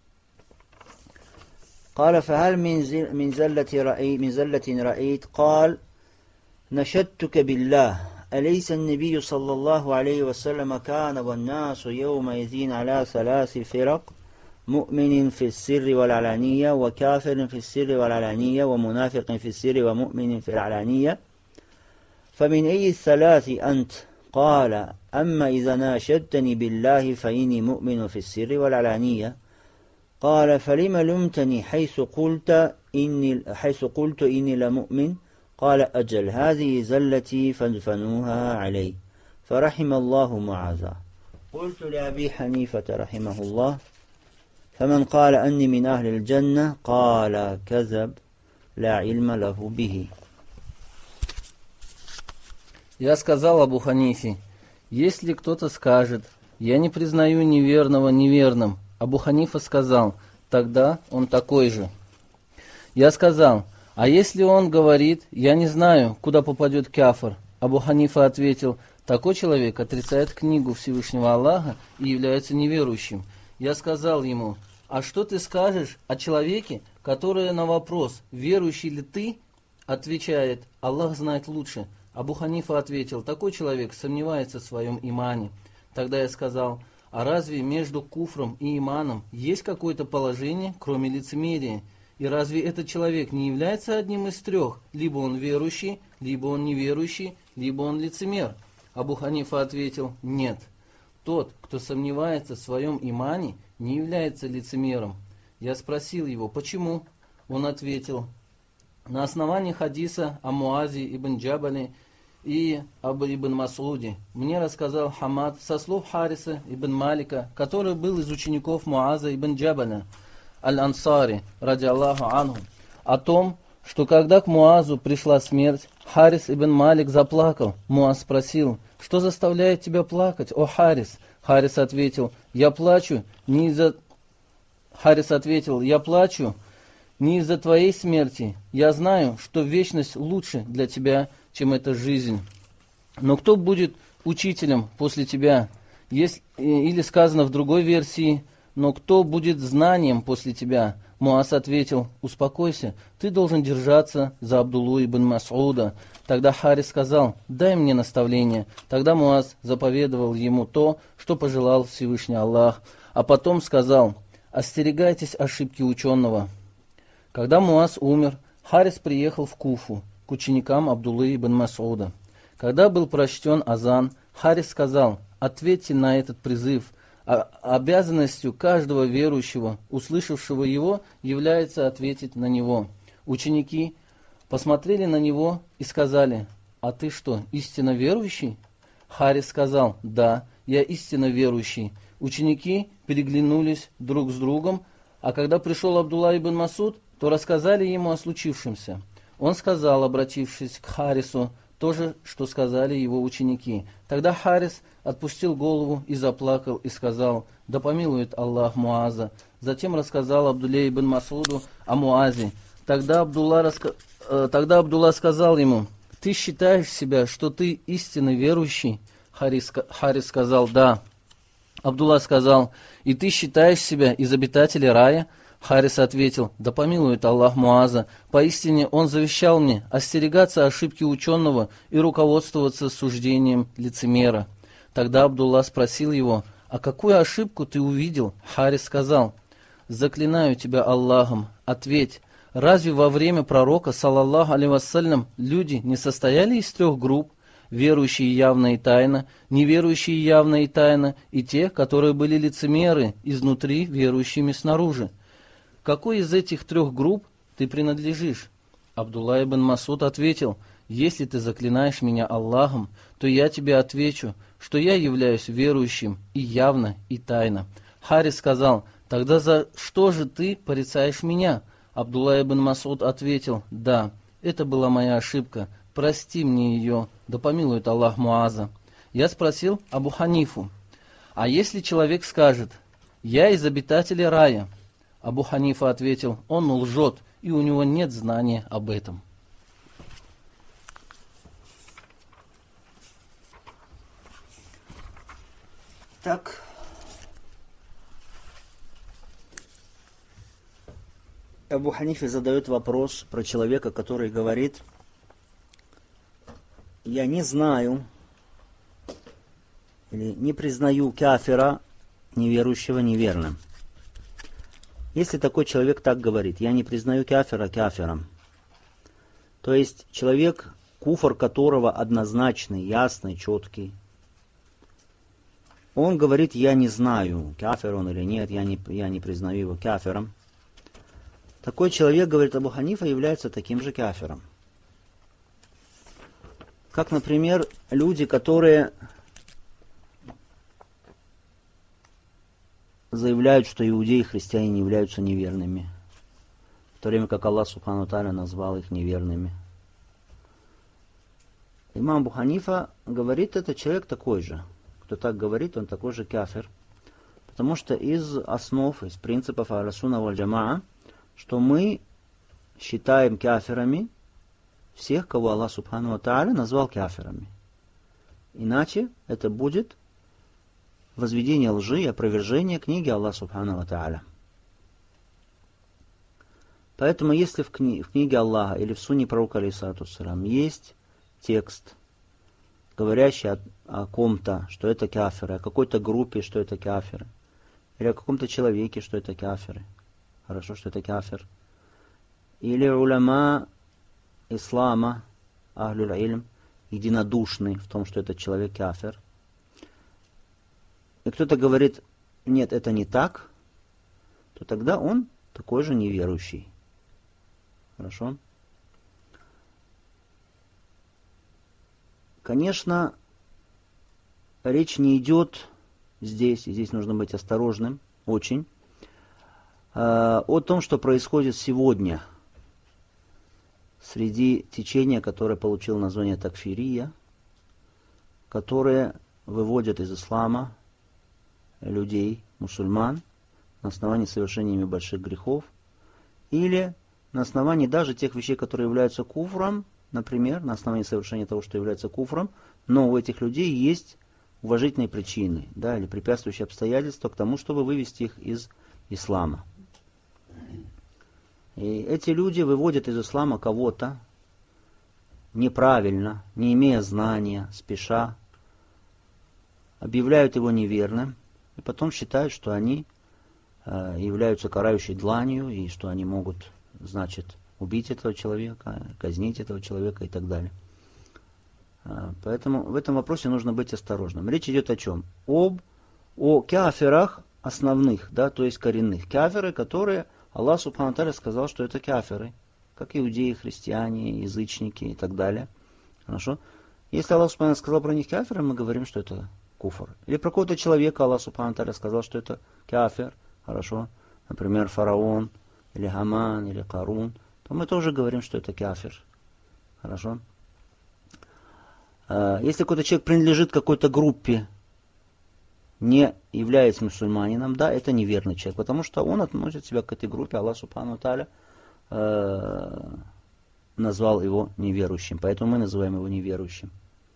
قال فهل من, زل من, زلة رأيت من زلة رأيت؟ قال نشدتك بالله أليس النبي صلى الله عليه وسلم كان والناس يومئذ على ثلاث فرق مؤمن في السر والعلانية وكافر في السر والعلانية ومنافق في السر ومؤمن في العلانية فمن أي الثلاث أنت؟ قال أما إذا ناشدتني بالله فإني مؤمن في السر والعلانية. قال فلم لمتني حيث قلت إني, حيث قلت إني لمؤمن؟ قال أجل هذه زلتي فادفنوها علي فرحم الله معاذا. قلت لأبي حنيفة رحمه الله فمن قال أني من أهل الجنة؟ قال كذب لا علم له به. Я сказал Абу Ханифе: если кто-то скажет, я не признаю неверного неверным, Абу Ханифа сказал: тогда он такой же. Я сказал: а если он говорит, я не знаю, куда попадет кафир? Абу Ханифа ответил: такой человек отрицает книгу Всевышнего Аллаха и является неверующим. Я сказал ему: а что ты скажешь о человеке, который на вопрос, верующий ли ты, отвечает: Аллах знает лучше. Абу Ханифа ответил: такой человек сомневается в своем имане. Тогда я сказал: а разве между куфром и иманом есть какое-то положение, кроме лицемерия? И разве этот человек не является одним из трех? Либо он верующий, либо он неверующий, либо он лицемер. Абу Ханифа ответил: нет. Тот, кто сомневается в своем имане, не является лицемером. Я спросил его: почему? Он ответил: на основании хадиса о Муазе ибн Джабале и об ибн Масуде. Мне рассказал Хамад со слов Хариса ибн Малика, который был из учеников Муаза ибн Джабаля, аль-Ансари, ради Аллаху анху, о том, что когда к Муазу пришла смерть, Харис ибн Малик заплакал. Муаз спросил: что заставляет тебя плакать, о Харис? Харис ответил: я плачу не из-за... Харис ответил: я плачу не из-за твоей смерти. Я знаю, что вечность лучше для тебя, чем эта жизнь. Но кто будет учителем после тебя? Есть, или сказано в другой версии: но кто будет знанием после тебя? Муаз ответил: успокойся, ты должен держаться за Абдуллу ибн Мас'уда. Тогда Харис сказал: дай мне наставление. Тогда Муаз заповедовал ему то, что пожелал Всевышний Аллах, а потом сказал: остерегайтесь ошибки ученого. Когда Муаз умер, Харис приехал в Куфу к ученикам Абдуллы ибн Мас'уда. Когда был прочтен азан, Харис сказал: ответьте на этот призыв. А обязанностью каждого верующего, услышавшего его, является ответить на него. Ученики посмотрели на него и сказали: а ты что, истинно верующий? Харис сказал: да, я истинно верующий. Ученики переглянулись друг с другом, а когда пришел Абдулла ибн Масуд, то рассказали ему о случившемся. Он сказал, обратившись к Харису, то же, что сказали его ученики. Тогда Харис отпустил голову и заплакал, и сказал: да помилует Аллах Муаза. Затем рассказал Абдулле ибн Масуду о Муазе. Тогда Абдулла, раска... Тогда Абдулла сказал ему: ты считаешь себя, что ты истинно верующий? Харис, Харис сказал: да. Абдулла сказал: и ты считаешь себя из обитателей рая? Харис ответил: да помилует Аллах Муаза. Поистине он завещал мне остерегаться ошибки ученого и руководствоваться суждением лицемера. Тогда Абдулла спросил его: а какую ошибку ты увидел? Харис сказал: заклинаю тебя Аллахом, ответь, разве во время пророка, саллаллаху алейхи вассалям, люди не состояли из трех групп: верующие явно и тайно, неверующие явно и тайно, и те, которые были лицемеры изнутри, верующими снаружи? Какой из этих трех групп ты принадлежишь? Абдулла ибн Масуд ответил: если ты заклинаешь меня Аллахом, то я тебе отвечу, что я являюсь верующим и явно, и тайно. Харис сказал: тогда за что же ты порицаешь меня? Абдулла ибн Масуд ответил: да, это была моя ошибка, прости мне ее, да помилует Аллах Муаза. Я спросил Абу Ханифу: а если человек скажет: я из обитателей рая? Абу Ханифа ответил: он лжет, и у него нет знания об этом. Так, Абу Ханифе задает вопрос про человека, который говорит: я не знаю или не признаю кафира, неверующего, неверным. Если такой человек так говорит: я не признаю кафира кафиром, то есть человек, куфр которого однозначный, ясный, четкий, он говорит: я не знаю, кафир он или нет, я не, я не признаю его кафиром. Такой человек, говорит Абу Ханифа, является таким же кафиром. Как, например, люди, которые заявляют, что иудеи и христиане не являются неверными, в то время как Аллах Субхану Тааля назвал их неверными. Имам Абу Ханифа говорит, это человек такой же. Кто так говорит, он такой же кафир. Потому что из основ, из принципов Ахлю-Сунна валь Джамаа, что мы считаем кафирами всех, кого Аллах Субхану Тааля назвал кафирами. Иначе это будет возведение лжи и опровержение книги Аллаха Субхану Тааля. Поэтому если в, кни- в книге Аллаха или в сунне пророка алейхиссалату вассалям есть текст, говорящий о, о ком-то, что это кафиры, о какой-то группе, что это кафиры, или о каком-то человеке, что это кафиры, хорошо, что это кафир, или уляма ислама, ахлюль ильм, единодушны в том, что этот человек кафир, и кто-то говорит, нет, это не так, то тогда он такой же неверующий. Хорошо? Конечно, речь не идет здесь, и здесь нужно быть осторожным, очень, о том, что происходит сегодня среди течения, которое получило название такфирия, которые выводят из ислама людей, мусульман, на основании совершения ими больших грехов, или на основании даже тех вещей, которые являются куфром, например, на основании совершения того, что является куфром, но у этих людей есть уважительные причины, да, или препятствующие обстоятельства к тому, чтобы вывести их из ислама. И эти люди выводят из ислама кого-то неправильно, не имея знания, спеша, объявляют его неверным, и потом считают, что они э, являются карающей дланью, и что они могут, значит, убить этого человека, казнить этого человека и так далее. Э, поэтому в этом вопросе нужно быть осторожным. Речь идет о чем? Об, о кафирах основных, да, то есть коренных. Кафиры, которые Аллах Субхану Тааля сказал, что это кафиры, как иудеи, христиане, язычники и так далее. Хорошо? Если Аллах Субхану сказал про них кафиры, мы говорим, что это куфр. Или про какого-то человека Аллах Субхану Тааля сказал, что это кафир, хорошо, например, фараон, или Хаман, или Карун, то мы тоже говорим, что это кафир. Хорошо? Если какой-то человек принадлежит какой-то группе, не является мусульманином, да, это неверный человек, потому что он относит себя к этой группе, Аллах Субхану Тааля э, назвал его неверующим, поэтому мы называем его неверующим.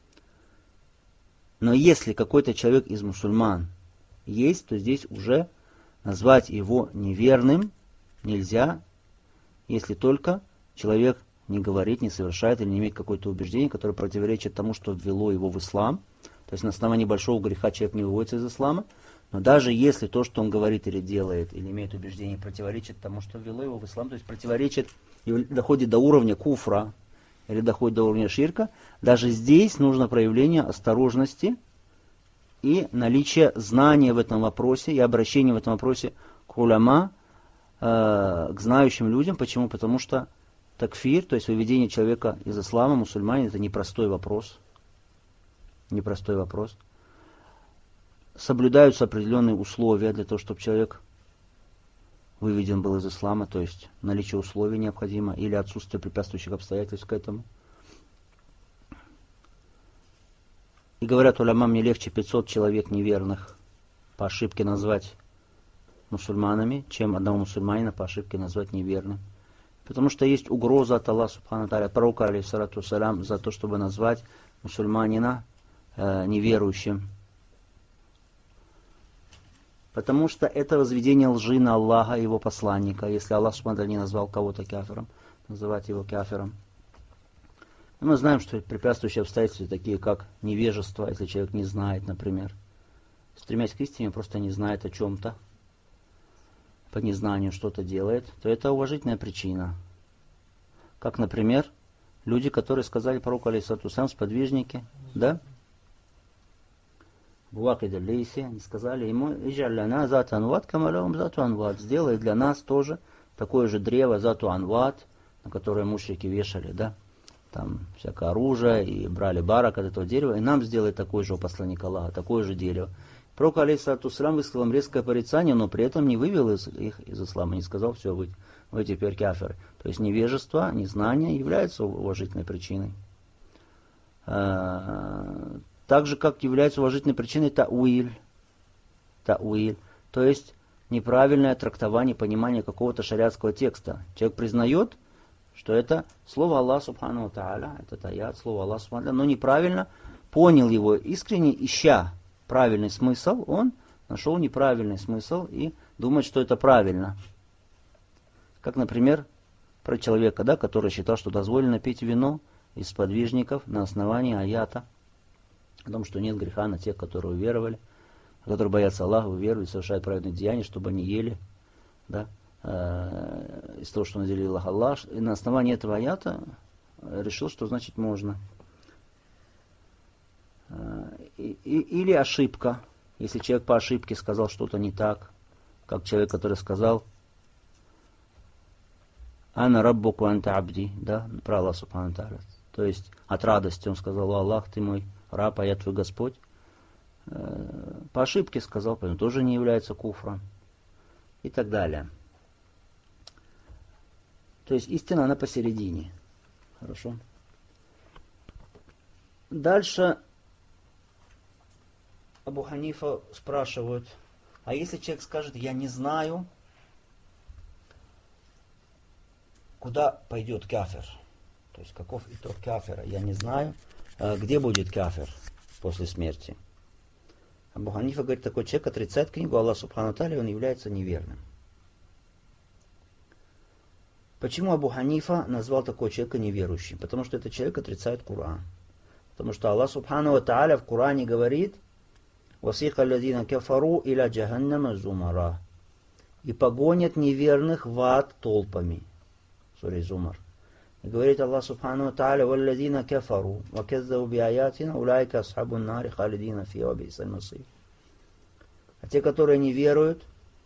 Но если какой-то человек из мусульман есть, то здесь уже назвать его неверным нельзя, если только человек не говорит, не совершает или не имеет какое-то убеждение, которое противоречит тому, что ввело его в ислам. То есть на основании большого греха человек не выводится из ислама. Но даже если то, что он говорит или делает, или имеет убеждение, противоречит тому, что ввело его в ислам, то есть противоречит и доходит до уровня куфра, или доходит до уровня ширка, даже здесь нужно проявление осторожности и наличие знания в этом вопросе и обращение в этом вопросе к уляма, э, к знающим людям. Почему? Потому что такфир, то есть выведение человека из ислама, мусульманин, это непростой вопрос. Непростой вопрос. Соблюдаются определенные условия для того, чтобы человек выведен был из ислама, то есть наличие условий необходимо или отсутствие препятствующих обстоятельств к этому. И говорят уляма, мне легче пятьсот человек неверных по ошибке назвать мусульманами, чем одного мусульманина по ошибке назвать неверным. Потому что есть угроза от Аллаха Субхану Тааля, пророка алейхиссалату вассалям, за то, чтобы назвать мусульманина э, неверующим. Потому что это возведение лжи на Аллаха и его посланника. Если Аллах Субхану Тааля не назвал кого-то кафиром, называть его кафиром. И мы знаем, что препятствующие обстоятельства такие, как невежество, если человек не знает, например. Стремясь к истине, просто не знает о чем-то, по незнанию что-то делает, то это уважительная причина. Как, например, люди, которые сказали пророку алейхиссалату вассалям, сподвижники, да? Буакид аль-Лейси, они сказали ему, «Иджаль лана зату анват, камалаум зату анват». Сделай для нас тоже такое же древо зату анват, на которое мушрики вешали, да? Там всякое оружие, и брали барак от этого дерева, и нам сделай такой же, о посланник Аллаха, такое же дерево. Пророк алейхиссалату вассалям высказал им резкое порицание, но при этом не вывел из, их из ислама, не сказал, все, вы, вы теперь кафиры. То есть невежество, незнание является уважительной причиной. Так же, как является уважительной причиной та'уиль. Та'уиль. То есть неправильное трактование, понимание какого-то шариатского текста. Человек признает, что это слово Аллаха Субхану Тааля, это аят, слово Аллаха Субхану Тааля, но неправильно понял его, искренне ища правильный смысл, он нашел неправильный смысл и думает, что это правильно. Как, например, про человека, да, который считал, что дозволено пить вино из сподвижников на основании аята о том, что нет греха на тех, которые уверовали, которые боятся Аллаха, уверуют, совершают праведные деяния, чтобы они ели, да, э, из того, что наделил их Аллах. И на основании этого аята решил, что значит можно. Э, и, и, или ошибка. Если человек по ошибке сказал что-то не так, как человек, который сказал «Ана раббуку анта абди», да, про Аллах субхану ва тааля. То есть от радости он сказал: «О Аллах, ты мой раб, а я твой Господь». По ошибке сказал, поэтому тоже не является куфром. И так далее. То есть истина, она посередине. Хорошо. Дальше Абу Ханифа спрашивают: а если человек скажет: я не знаю, куда пойдет кафир? То есть каков итог кафира? Я не знаю, где будет кафир после смерти. Абу Ханифа говорит: такой человек отрицает книгу Аллаха субхану ва тааля, он является неверным. Почему Абу Ханифа назвал такого человека неверующим? Потому что этот человек отрицает Коран. Потому что Аллах субхану ва тааля в Коране говорит: «Васиха аллазина кафару иля джаханнама зумара». И погонят неверных в ад толпами. Сура Зумар. И говорит Аллах субхану ва тааля: «Валлазина кафару ва каззабу би аятина улайка асхабун нари халидина фиха ва би'саль масир». А те, которые не веруют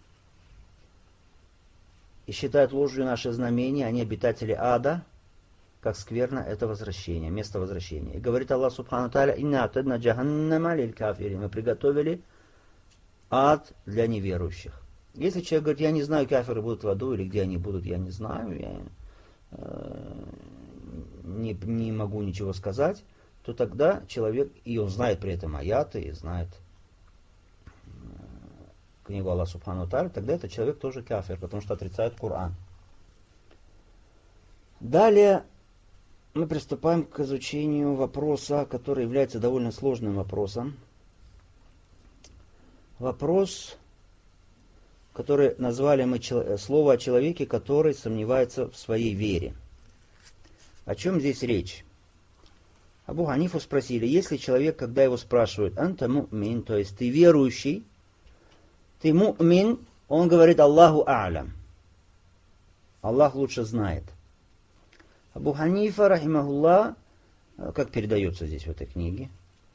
и считают ложью наши знамения, они обитатели ада, как скверно это возвращение, место возвращения. И говорит Аллах субхану ва тааля: «Инна атадна джаханнама лиль кафирин». Мы приготовили ад для неверующих. Если человек говорит: я не знаю, кафиры будут в аду или где они будут, я не знаю, я э, не, не могу ничего сказать, то тогда человек, и он знает при этом аяты, и знает книгу Аллаха субхану ва тааля, тогда этот человек тоже кафир, потому что отрицает Коран. Далее мы приступаем к изучению вопроса, который является довольно сложным вопросом. Вопрос, который назвали мы слово о человеке, который сомневается в своей вере. О чем здесь речь? Абу Ханифу спросили: если человек, когда его спрашивают «Анта му'мин», то есть ты верующий, ты му'мин, он говорит «Аллаху а'лям». Аллах лучше знает. Абу Ханифа, рахимахуллах, как передается здесь в этой книге,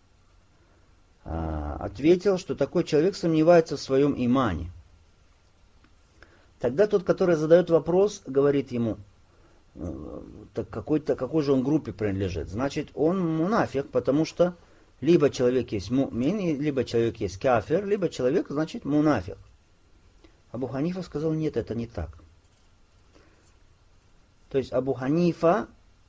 ответил, что такой человек сомневается в своем имане. Тогда тот, который задает вопрос, говорит ему: так какой-то, какой же он группе принадлежит? Значит, он мунафик, потому что либо человек есть му'мин, либо человек есть кафир, либо человек, значит, мунафик. Абу Ханифа сказал: нет, это не так. То есть Абу Ханифа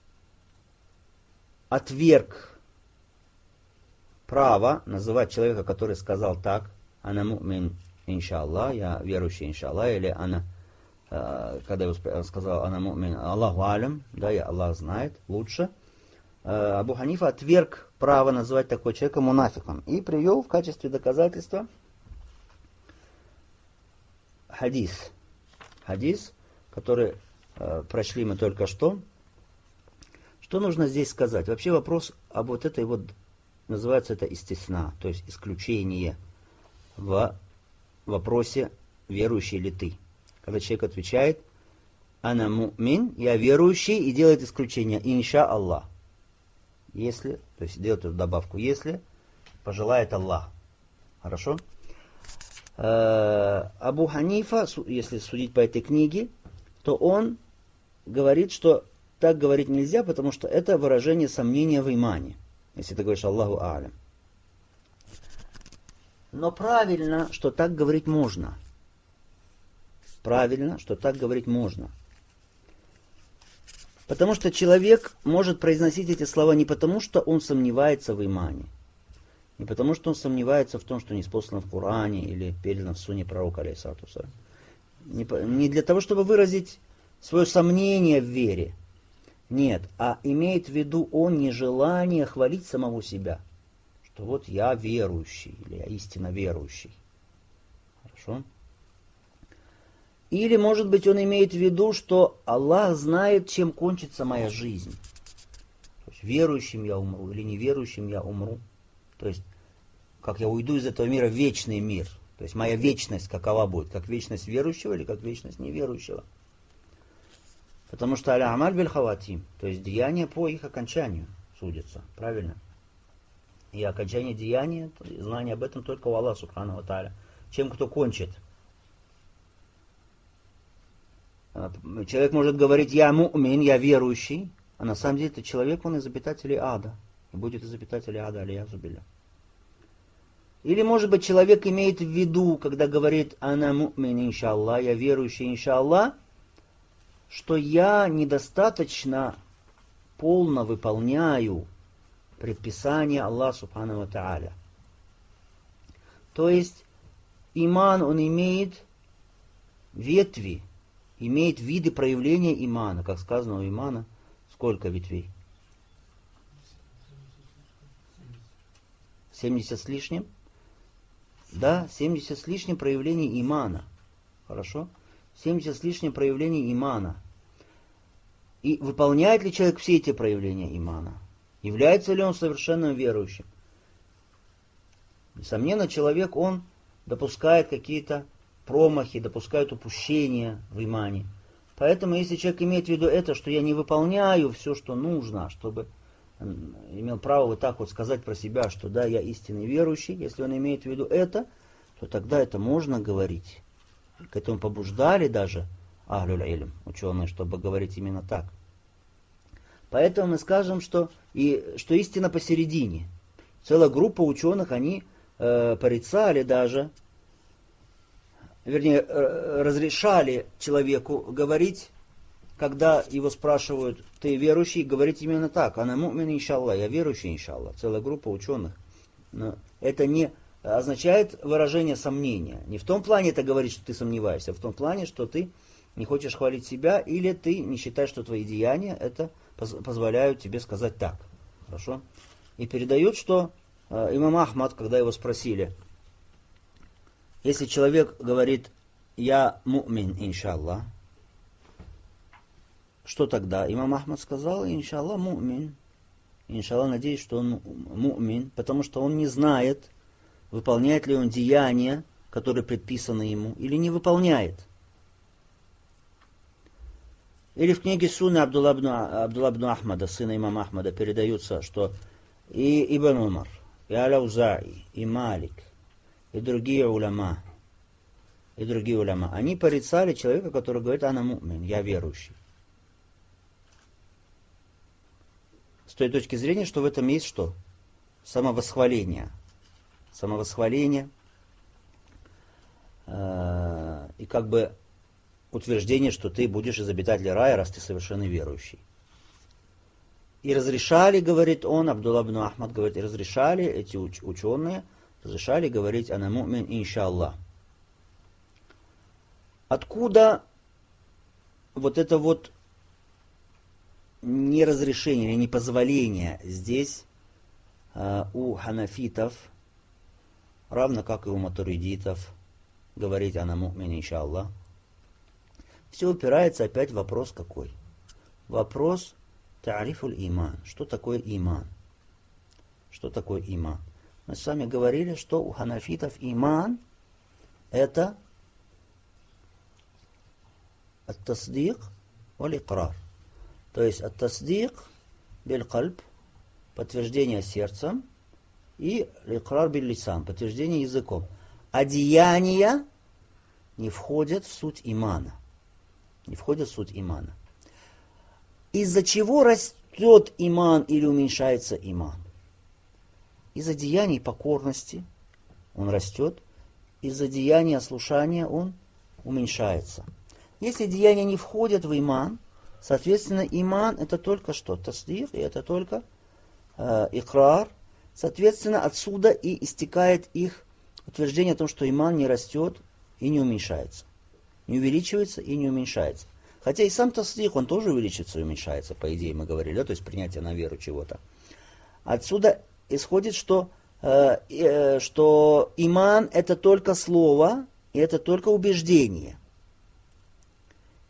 отверг право называть человека, который сказал так: «Ана му'мин, иншаллах», я верующий, иншаллах, или «Ана», когда я сказал «Ана му'мин, Аллаху алям», да, я Аллах знает лучше. Абу Ханифа отверг право называть такого человека мунафиком и привел в качестве доказательства хадис. Хадис, который э, прочли мы только что. Что нужно здесь сказать? Вообще вопрос об вот этой вот, называется это истисна, то есть исключение в вопросе «верующий ли ты?». Когда человек отвечает «Ана му'мин», я верующий, и делает исключение «Инша Аллах». Если, то есть делает эту добавку, если пожелает Аллах. Хорошо? Абу Ханифа, если судить по этой книге, то он говорит, что так говорить нельзя, потому что это выражение сомнения в имане. Если ты говоришь Аллаху а'лям. Но правильно, что так говорить можно. Правильно, что так говорить можно. Потому что человек может произносить эти слова не потому, что он сомневается в имане, не потому, что он сомневается в том, что ниспослано в Коране или передано в сунне пророка, алейхиссалату вассалям. Не, не для того, чтобы выразить свое сомнение в вере. Нет, а имеет в виду он нежелание хвалить самого себя. Что вот я верующий, или я истинно верующий. Хорошо? Или, может быть, он имеет в виду, что Аллах знает, чем кончится моя жизнь. То есть, верующим я умру или неверующим я умру. То есть, как я уйду из этого мира в вечный мир. То есть, моя вечность какова будет? Как вечность верующего или как вечность неверующего? Потому что аля-амаль биль-хаватим, то есть деяния по их окончанию судятся, правильно? И окончание деяния, знание об этом только у Аллаха субхану ва тааля. Чем кто кончит? Человек может говорить «я му'мин», «я верующий», а на самом деле это человек, он из обитателей ада. И будет из обитателей ада, алейязу билля. Или, может быть, человек имеет в виду, когда говорит «ана му'мин, иншаллах», «я верующий, иншаллах», что я недостаточно полно выполняю предписания Аллаха субхану ва тааля. То есть, иман, он имеет ветви, имеет виды проявления имана. Как сказано, у имана сколько ветвей? семьдесят с лишним? Да, семьдесят с лишним проявлений имана. Хорошо? семьдесят с лишним проявлений имана. И выполняет ли человек все эти проявления имана? Является ли он совершенным верующим? Несомненно, человек, он допускает какие-то промахи, допускает упущения в имане. Поэтому, если человек имеет в виду это, что я не выполняю все, что нужно, чтобы имел право вот так вот сказать про себя, что да, я истинный верующий, если он имеет в виду это, то тогда это можно говорить. К этому побуждали даже ахлюль илм, ученые, чтобы говорить именно так. Поэтому мы скажем, что, и, что истина посередине. Целая группа ученых, они э, порицали даже, вернее, э, разрешали человеку говорить, когда его спрашивают, ты верующий, говорить именно так, ана му'мин иншаллах, я верующий иншаллах. Целая группа ученых. Но это не означает выражение сомнения. Не в том плане это говорит, что ты сомневаешься, а в том плане, что ты не хочешь хвалить себя, или ты не считаешь, что твои деяния это позволяют тебе сказать так. Хорошо? И передают, что э, имам Ахмад, когда его спросили, если человек говорит «я му'мин, иншаллах», что тогда? Имам Ахмад сказал «иншаллах му'мин». Иншаллах, надеюсь, что он му'мин, потому что он не знает, выполняет ли он деяния, которые предписаны ему, или не выполняет. Или в книге Сунны Абдулла ибн Ахмада, сына имама Ахмада, передаются, что и Ибн Умар, и Аляузаи, и Малик, и другие уляма, и другие уляма, они порицали человека, который говорит «ана му'мин», «я верующий». С той точки зрения, что в этом есть что? Самовосхваление. Самовосхваление э, и как бы утверждение, что ты будешь из обитателей рая, раз ты совершенно верующий. И разрешали, говорит он, Абдулла ибн Ахмад говорит, и разрешали эти уч- ученые, разрешали говорить «ана му'мин иншаллах». Откуда вот это вот неразрешение или непозволение здесь э, у ханафитов, равно как и у матуридитов, говорить «ана му'мин иншаллах»? Все упирается опять в вопрос какой? Вопрос та'рифуль иман. Что такое иман? Что такое иман? Мы с вами говорили, что у ханафитов иман это ат-тасдик валь-икрар. То есть ат-тасдик биль-кальб, подтверждение сердцем, и икрар биль-лисан, подтверждение языком. А деяния не входят в суть имана. Не входят в суть имана. Из-за чего растет иман или уменьшается иман? Из-за деяний покорности он растет, из-за деяния ослушания он уменьшается. Если деяния не входят в иман, соответственно, иман это только что? Тасдик, и это только э, икрар. Соответственно, отсюда и истекает их утверждение о том, что иман не растет и не уменьшается. Не увеличивается и не уменьшается. Хотя и сам тасдик, он тоже увеличивается и уменьшается, по идее мы говорили, да, то есть принятие на веру чего-то. Отсюда исходит, что, э, э, что иман это только слово, и это только убеждение.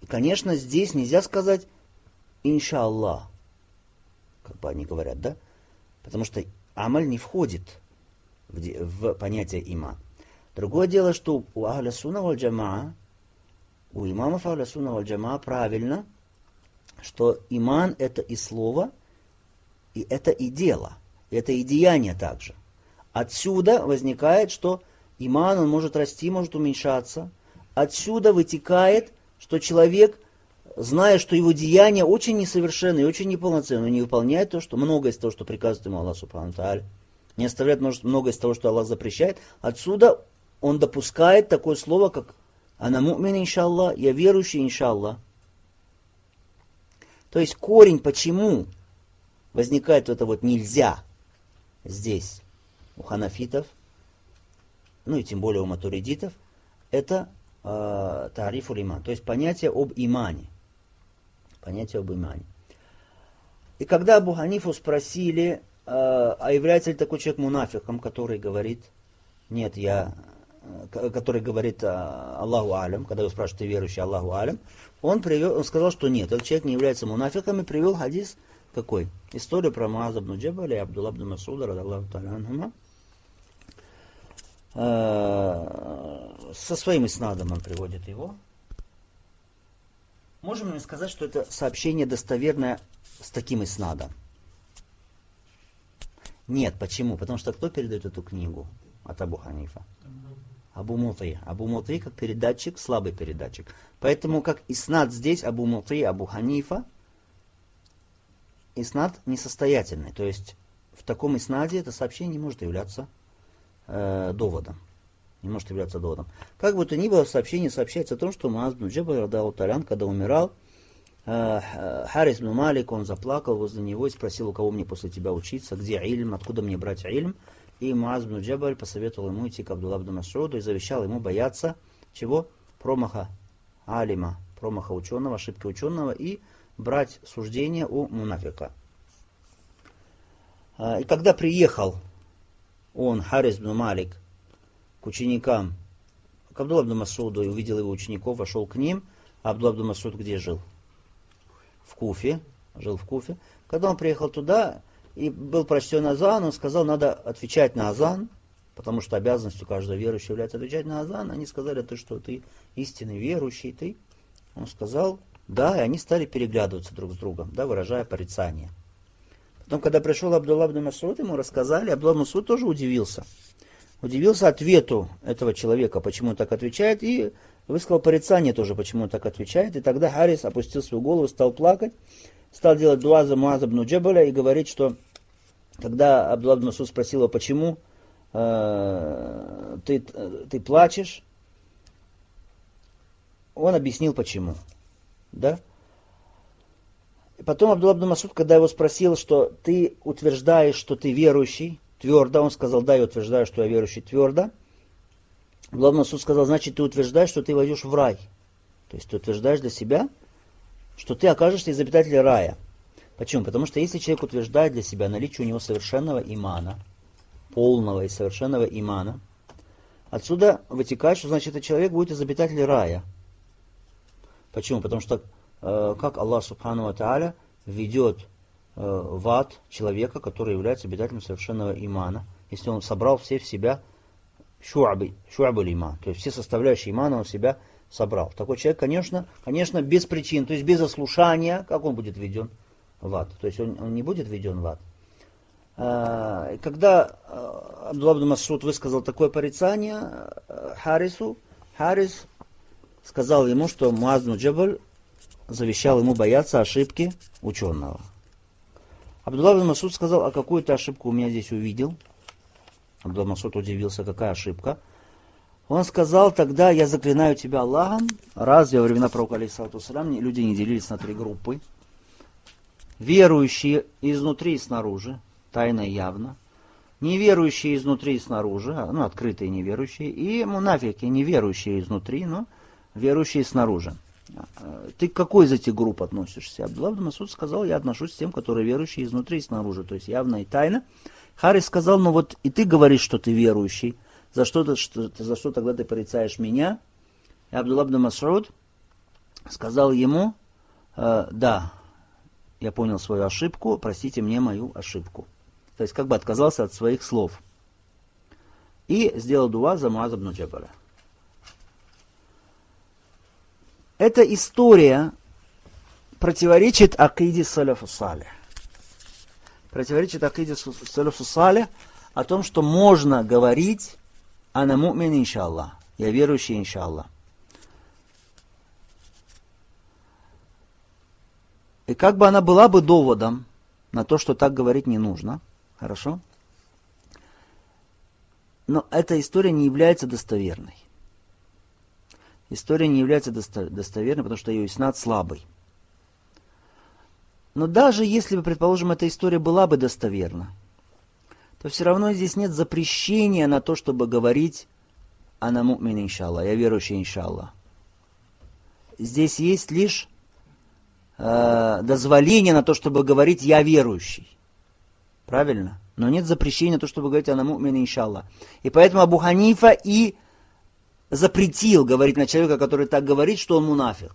И, конечно, здесь нельзя сказать иншаллах, как бы они говорят, да? Потому что амаль не входит в, в понятие иман. Другое дело, что у ахля сунна валь джамаа, у имамов ахля сунна валь джамаа правильно, что иман это и слово, и это и дело, и это и деяние также. Отсюда возникает, что иман, он может расти, может уменьшаться. Отсюда вытекает, что человек, зная, что его деяния очень несовершенны и очень неполноценны, не выполняет то, что многое из того, что приказывает ему Аллах Субхану Тааля, не оставляет может, многое из того, что Аллах запрещает. Отсюда он допускает такое слово, как «Ана му'мин, иншаллах», «Я верующий, иншаллах». То есть корень, почему возникает это вот «нельзя» здесь у ханафитов, ну и тем более у матуридитов, это э, тарифуль иман, то есть понятие об имане. Понятие об имане. И когда Абу Ханифу спросили, э, а является ли такой человек мунафиком, который говорит, нет, я, э, который говорит э, Аллаху алям, когда его спрашивают, ты верующий, Аллаху алям, он, привел, он сказал, что нет, этот человек не является мунафиком, и привел хадис какой? Историю про Муаза ибн Джабаля и Абдулла ибн Масуда, радаллаху та'аля анхума. Со своим иснадом он приводит его. Можем ли сказать, что это сообщение достоверное с таким иснадом? Нет, почему? Потому что кто передает эту книгу от Абу Ханифа? Абу Муты. Абу Муты как передатчик, слабый передатчик. Поэтому как иснад здесь, Абу Муты, Абу Ханифа, иснад несостоятельный. То есть в таком иснаде это сообщение не может являться э, доводом. Не может являться доводом. Как бы то ни было, в сообщении сообщается о том, что Муаз ибн Джабаль, радаллаху та'аля анху, когда умирал, э, Харис ибн Малик, он заплакал возле него и спросил, у кого мне после тебя учиться, где ильм, откуда мне брать ильм. И Муаз ибн Джабаль посоветовал ему идти к Абдулла ибн Мас'уду и завещал ему бояться чего? Промаха алима, промаха ученого, ошибки ученого и брать суждение у мунафика. И когда приехал он, Харис ибн Малик, к ученикам, к Абдулла ибн Мас'уду, и увидел его учеников, вошел к ним, а Абдулла ибн Мас'уд где жил? В Куфе, жил в Куфе. Когда он приехал туда, и был прочтен азан, он сказал, надо отвечать на азан, потому что обязанностью каждого верующего является отвечать на азан. Они сказали, ты что, ты истинный верующий, ты? Он сказал, да, и они стали переглядываться друг с другом, да, выражая порицание. Потом, когда пришел Абдулла ибн Мас'уд, ему рассказали, Абдулла ибн Мас'уд тоже удивился. Удивился ответу этого человека, почему он так отвечает, и высказал порицание тоже, почему он так отвечает. И тогда Харис опустил свою голову, стал плакать, стал делать дуа за Муаза ибн Джабаля и говорит, что когда Абдулла ибн Мас'уд спросил его, почему э, ты, ты плачешь, он объяснил, почему. Да? И потом Абдулла ибн Мас'уд, когда его спросил, что ты утверждаешь, что ты верующий, твердо, он сказал, да, я утверждаю, что я верующий твердо. Абдулла ибн Мас'уд сказал, значит, ты утверждаешь, что ты войдешь в рай. То есть ты утверждаешь для себя, что ты окажешься из обитателей рая. Почему? Потому что если человек утверждает для себя наличие у него совершенного имана, полного и совершенного имана, отсюда вытекает, что значит, этот человек будет из обитателей рая. Почему? Потому что э, как Аллах Субхану ва Тааля ведет э, в ад человека, который является обитателем совершенного имана, если он собрал все в себя шу'абы, шу'абы иман, то есть все составляющие имана он в себя собрал. Такой человек, конечно, конечно, без причин, то есть без ослушания, как он будет введен в ад? То есть он, он не будет введен в ад. А, когда Абдулла ибн Мас'уд высказал такое порицание Харису, Харис сказал ему, что Муаз ибн Джабаль завещал ему бояться ошибки ученого. Абдулла ибн Мас'уд сказал, а какую ты ошибку у меня здесь увидел? Абдулла ибн Мас'уд удивился, какая ошибка. Он сказал, тогда я заклинаю тебя Аллахом, разве во времена пророка алейхиссалату вассалям люди не делились на три группы? Верующие изнутри и снаружи, тайно и явно. Неверующие изнутри и снаружи, ну, открытые неверующие. И мунафики, неверующие изнутри, но верующие снаружи. Ты к какой из этих групп относишься? Абдулла ибн Мас'уд сказал, я отношусь к тем, которые верующие изнутри и снаружи, то есть явно и тайно. Харис сказал, ну вот и ты говоришь, что ты верующий. За что, что, за что тогда ты порицаешь меня? И Абдулла ибн Мас'уд сказал ему: э, да, я понял свою ошибку, простите мне мою ошибку. То есть как бы отказался от своих слов. И сделал дуа за Муаза ибн Джабаля. Эта история противоречит акиде салафу салих. Противоречит акиде салафу салих о том, что можно говорить «Ана му'мин иншаллах», «Я верующий иншаллах». И как бы она была бы доводом на то, что так говорить не нужно, хорошо? Но эта история не является достоверной. История не является досто- достоверной, потому что ее иснад слабый. Но даже если бы, предположим, эта история была бы достоверна, то все равно здесь нет запрещения на то, чтобы говорить «Ана му'мин иншаллах», «Я верующий иншаллах». Здесь есть лишь э, дозволение на то, чтобы говорить «Я верующий». Правильно? Но нет запрещения на то, чтобы говорить «Ана му'мин иншаллах». И поэтому Абу Ханифа и запретил говорить на человека, который так говорит, что он мунафик.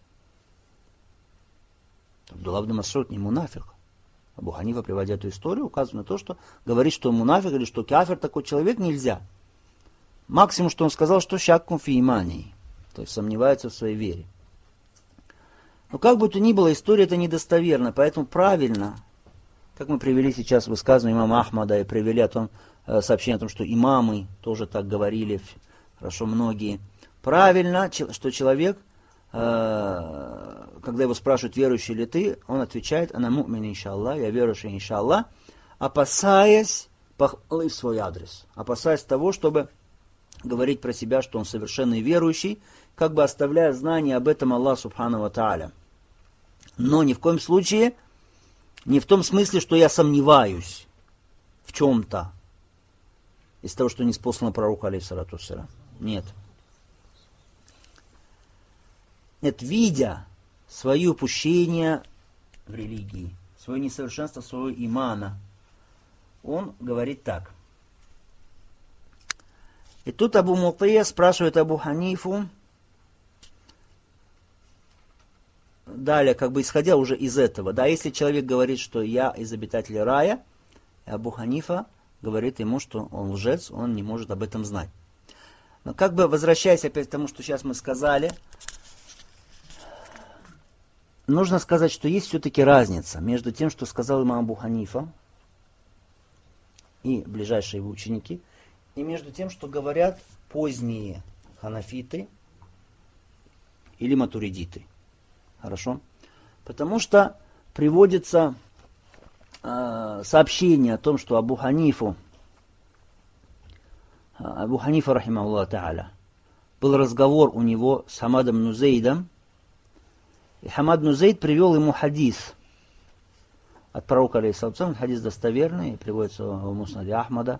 Абдулла ибн Мас'уд не мунафик. Абу Ханифа, приводя эту историю, указывает на то, что говорить, что он мунафик или что кафир такой человек, нельзя. Максимум, что он сказал, что шаккум фи имани, то есть сомневается в своей вере. Но как бы то ни было, история это недостоверна, поэтому правильно, как мы привели сейчас высказывание имама Ахмада и привели о том, сообщение о том, что имамы тоже так говорили, хорошо, многие. Правильно, что человек, когда его спрашивают, верующий ли ты, он отвечает: «Ана му'мин иншаллах», «Я верующий иншаллах», опасаясь похвалы в свой адрес, опасаясь того, чтобы говорить про себя, что он совершенный верующий, как бы оставляя знание об этом Аллах субхану ва тааля. Но ни в коем случае, не в том смысле, что я сомневаюсь в чем-то из того, что ниспослано пророку алейхиссалату вассалям. Нет. Нет, видя свои упущения в религии, свое несовершенство своего имана, он говорит так. И тут Абу Мутия спрашивает Абу Ханифу, далее, как бы исходя уже из этого, да, если человек говорит, что я из обитателей рая, Абу Ханифа говорит ему, что он лжец, он не может об этом знать. Но как бы возвращаясь опять к тому, что сейчас мы сказали, нужно сказать, что есть все-таки разница между тем, что сказал имам Абу Ханифа и ближайшие его ученики, и между тем, что говорят поздние ханафиты или матуридиты. Хорошо? Потому что приводится э, сообщение о том, что Абу Ханифу, Абу Ханифа, рахимахуллах та'аля, был разговор у него с Хамадом ибн Зейдом, и Хамад ибн Зейд привел ему хадис от пророка, алейхиссалату вассалям, хадис достоверный, приводится в Муснаде Ахмада.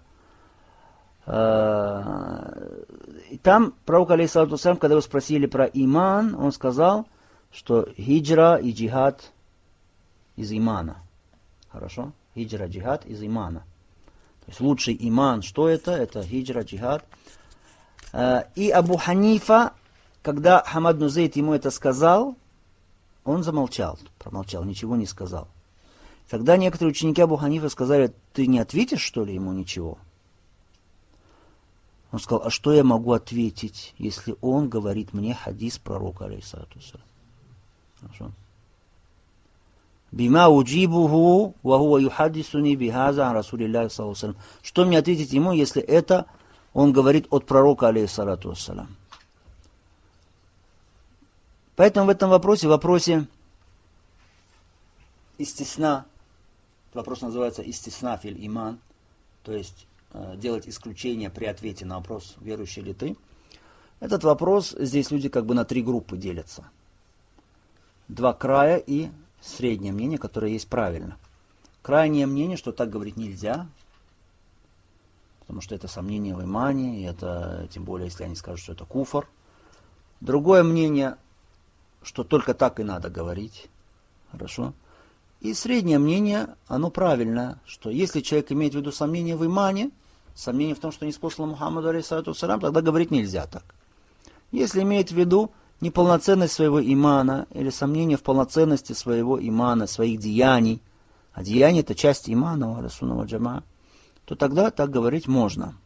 И там пророк, алейхиссалату вассалям, когда его спросили про иман, он сказал, что хиджра и джихад из имана. Хорошо? Хиджра, джихад из имана. То есть лучший иман, что это? Это хиджра, джихад. И Абу Ханифа, когда Хамад ибн Зейд ему это сказал, он замолчал, промолчал, ничего не сказал. Тогда некоторые ученики Абу Ханифа сказали: ты не ответишь, что ли, ему ничего? Он сказал: а что я могу ответить, если он говорит мне хадис пророка, алейхиссалату вассалям? Хорошо. Бима уджибуху ва хуа юхаддисуни бихаза ан расулиллахи саллаллаху алейхи вассалям. Что мне ответить ему, если это он говорит от пророка, алейхиссалату вассалям? Поэтому в этом вопросе, в вопросе истисна, вопрос называется истисна фил иман, то есть э, делать исключение при ответе на вопрос, верующий ли ты. Этот вопрос, здесь люди как бы на три группы делятся. Два края и среднее мнение, которое есть правильно. Крайнее мнение, что так говорить нельзя, потому что это сомнение в имане, и это, тем более, если они скажут, что это куфр. Другое мнение, что только так и надо говорить. Хорошо. И среднее мнение, оно правильное, что если человек имеет в виду сомнение в имане, сомнение в том, что не спослано Мухаммаду, алейхиссалату вассалям, тогда говорить нельзя так. Если имеет в виду неполноценность своего имана или сомнение в полноценности своего имана, своих деяний, а деяние это часть имана у Ахлю-сунна валь-джамаа, то тогда так говорить можно.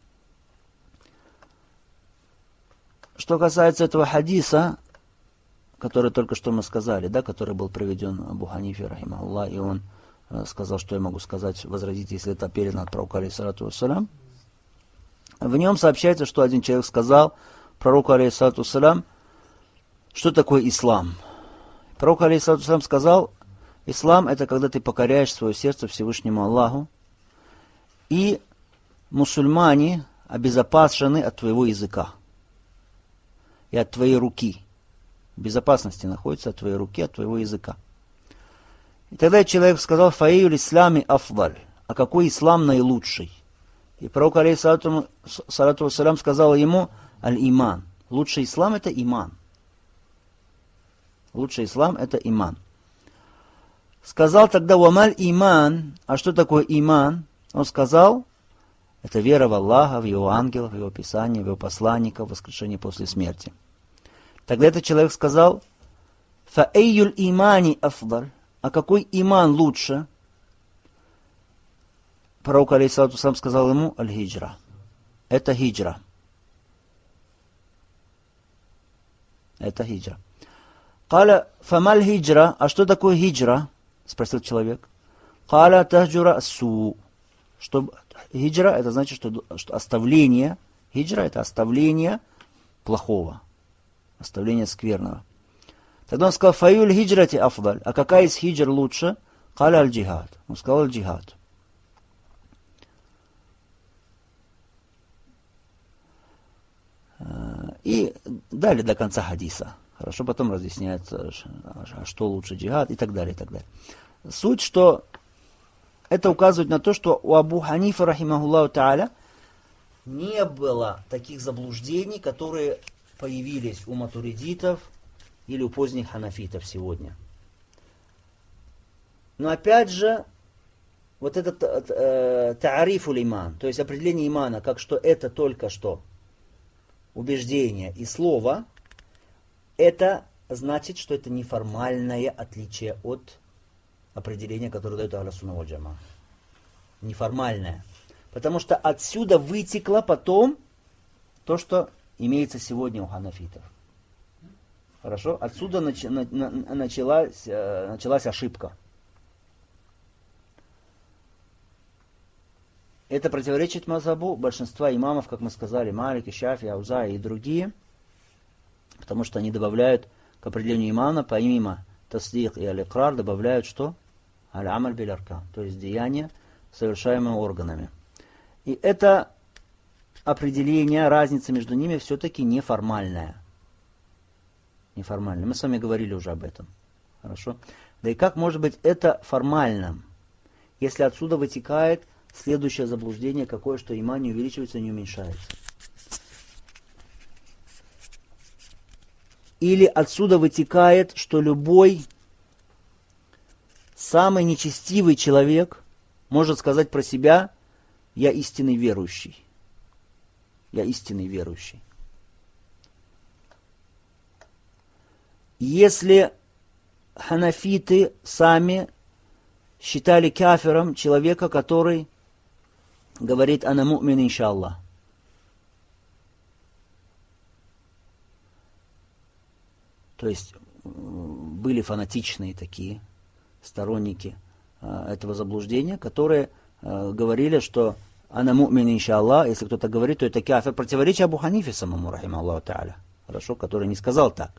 Что касается этого хадиса, который только что мы сказали, да, который был приведен Абу Ханифе, рахимахуллах, и он э, сказал, что я могу сказать, возразить, если это передано от пророка, алейхиссалату вассалям. В нем сообщается, что один человек сказал пророку, алейхиссалату вассалям, что такое ислам. Пророк, алейхиссалату вассалям, сказал, ислам это когда ты покоряешь свое сердце Всевышнему Аллаху, и мусульмане обезопасены от твоего языка и от твоей руки. В безопасности находится от твоей руки, от твоего языка. И тогда человек сказал, фаиюль ислами афдаль, а какой ислам наилучший? И пророк, алейхиссалату вассалям, сказал ему, аль-иман. Лучший ислам это иман. Лучший ислам это иман. Сказал тогда, вамаль иман, а что такое иман? Он сказал, это вера в Аллаха, в Его ангелов, в Его Писание, в Его посланников, в воскрешение после смерти. Тогда этот человек сказал, фаэйюль имани афдаль, а какой иман лучше? Пророк, алейхиссалату вассалям, сказал ему, аль-хиджра. Это хиджра. Это хиджра. Каля, фамаль хиджра, а что такое хиджра? Спросил человек. Каля тахджура ас-су. Что хиджра, это значит, что, что оставление, хиджра это оставление плохого, оставление скверного. Тогда он сказал, фаюль хиджрати афдаль, а какая из хиджр лучше? Каля аль-джихад. Он сказал аль-джихад. И далее до конца хадиса. Хорошо, потом разъясняется, что лучше, джихад и так далее, и так далее. Суть, что это указывает на то, что у Абу Ханифа, рахимахуллаху тааля, не было таких заблуждений, которые появились у матуридитов или у поздних ханафитов сегодня. Но опять же, вот этот э, таарифуль иман, то есть определение имана, как что это только что убеждение и слово, это значит, что это неформальное отличие от определения, которое дает Ахлю-сунна валь-джамаа. Неформальное. Потому что отсюда вытекло потом то, что имеется сегодня у ханафитов. Хорошо? Отсюда нач, на, на, началась, э, началась ошибка. Это противоречит мазхабу большинства имамов, как мы сказали, Малик, Шафи, Ауза и другие, потому что они добавляют к определению имана, помимо таслих и аль-икрар, добавляют что? Аль-амаль биль-аркан, то есть деяния, совершаемые органами. И это определение, разница между ними все-таки неформальная. Неформальная. Мы с вами говорили уже об этом. Хорошо? Да и как может быть это формальным, если отсюда вытекает следующее заблуждение, какое, что иман не увеличивается, не уменьшается. Или отсюда вытекает, что любой самый нечестивый человек может сказать про себя: я истинный верующий. Я истинный верующий. Если ханафиты сами считали кафиром человека, который говорит «Ана му'мин иншаллах», то есть были фанатичные такие сторонники этого заблуждения, которые говорили, что «Ана му'мин иншаллах», если кто-то говорит, то это кафир, противоречие Абу Ханифе самому, рахимахуллаху тааля, хорошо, который не сказал так.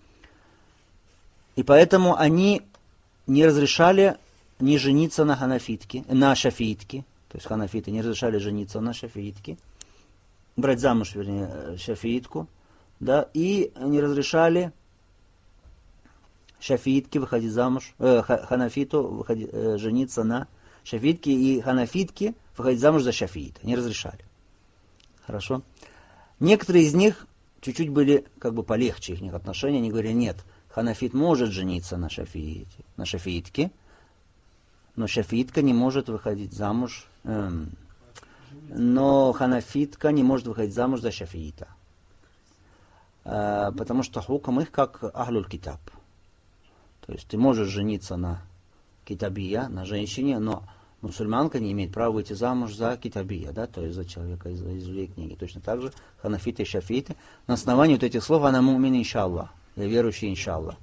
И поэтому они не разрешали не жениться на ханафитке, на шафиитке, то есть ханафиты не разрешали жениться на шафиитке, брать замуж, вернее, шафиитку, да, и не разрешали шафиитке выходить замуж, э, ханафиту выходить, э, жениться на шафиитке, и ханафитке выходить замуж за шафиита, не разрешали. Хорошо. Некоторые из них чуть-чуть были как бы полегче их отношения, они говорили: нет, ханафит может жениться на шафиите, на шафиитке, но шафиитка не может выходить замуж, эм, но ханафитка не может выходить замуж за шафиита. потому что хукм их как ахлюль китаб. То есть ты можешь жениться на китабия, на женщине, но мусульманка не имеет права выйти замуж за китабия, да, то есть за человека из, из ее книги. Точно так же ханафиты и шафиты на основании вот этих слов она мумин иншаллах, я верующий иншаллах.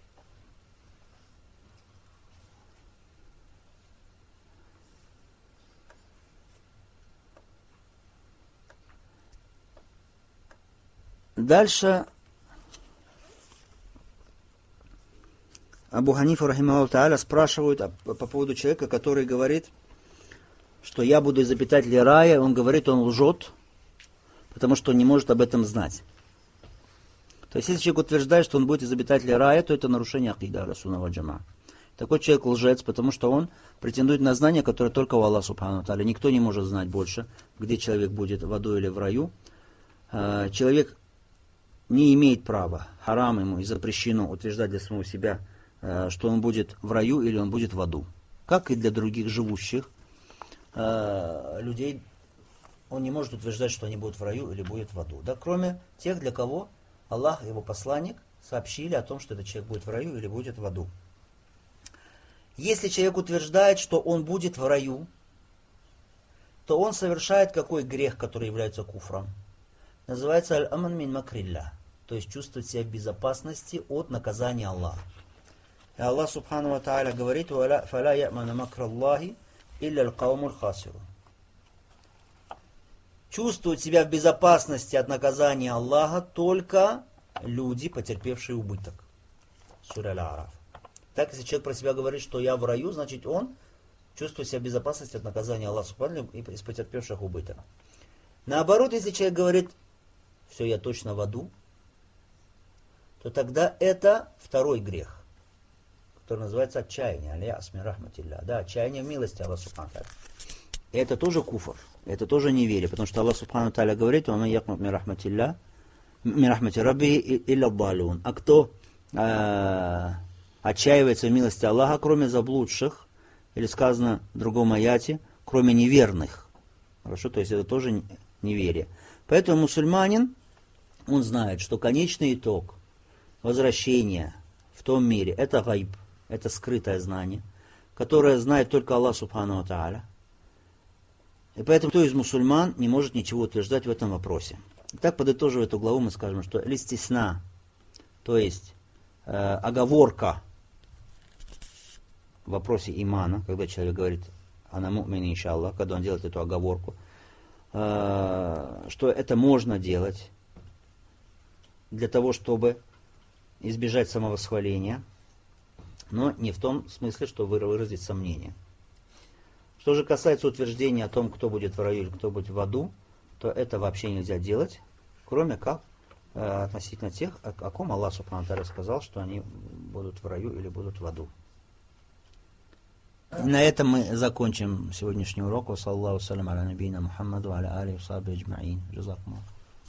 Дальше Абу Ханифа рахимахуллаху тааля спрашивают по поводу человека, который говорит, что я буду из обитателей рая. Он говорит, он лжет, потому что он не может об этом знать. То есть, если человек утверждает, что он будет из обитателей рая, то это нарушение акида Ахлю-сунна валь джамаа. Такой человек лжец, потому что он претендует на знание, которое только у Аллаха субхану ва тааля. Никто не может знать больше, где человек будет, в аду или в раю. Человек не имеет права, харам ему и запрещено утверждать для самого себя, что он будет в раю или он будет в аду. Как и для других живущих людей, он не может утверждать, что они будут в раю или будут в аду. Да, кроме тех, для кого Аллах и его посланник сообщили о том, что этот человек будет в раю или будет в аду. Если человек утверждает, что он будет в раю, то он совершает какой грех, который является куфром? Называется аль-аман мин макрилля, то есть чувствовать себя в безопасности от наказания Аллаха. И Аллах субхану ва тааля говорит: «Фаля я'мана макра Аллахи илля аль-каумуль хасирун». Чувствуют себя в безопасности от наказания Аллаха только люди, потерпевшие убыток. Сура Аль-А'раф. Так, если человек про себя говорит, что я в раю, значит он чувствует себя в безопасности от наказания Аллаха субхану и из потерпевших убыток. Наоборот, если человек говорит, все, я точно в аду, то тогда это второй грех, который называется отчаяние. Аль-яс мин рахматилля. Да, отчаяние в милости Аллаха субхану ва тааля. Это тоже куфр, это тоже неверие, потому что Аллах субхану ва тааля говорит: «Ва ман якнут мин рахматилля, мин рахмати рабби илля далун». А кто э, отчаивается в милости Аллаха, кроме заблудших, или сказано в другом аяте, кроме неверных. Хорошо, то есть это тоже неверие. Поэтому мусульманин, он знает, что конечный итог возвращения в том мире — это гайб, это скрытое знание, которое знает только Аллах субхану ва тааля. И поэтому кто из мусульман не может ничего утверждать в этом вопросе. Итак, подытоживая эту главу, мы скажем, что листисна, то есть э, оговорка в вопросе имана, когда человек говорит «ана му'мин иншаллах», когда он делает эту оговорку, э, что это можно делать для того, чтобы избежать самовосхваления, но не в том смысле, что выразить сомнение. Что же касается утверждения о том, кто будет в раю или кто будет в аду, то это вообще нельзя делать, кроме как э, относительно тех, о, о ком Аллах субхану ва тааля сказал, что они будут в раю или будут в аду. На этом мы закончим сегодняшний урок. Ва саллаллаху салям аля набийна Мухаммаду ва аля алихи ва сахбихи аджмаин. Джазакумуллах.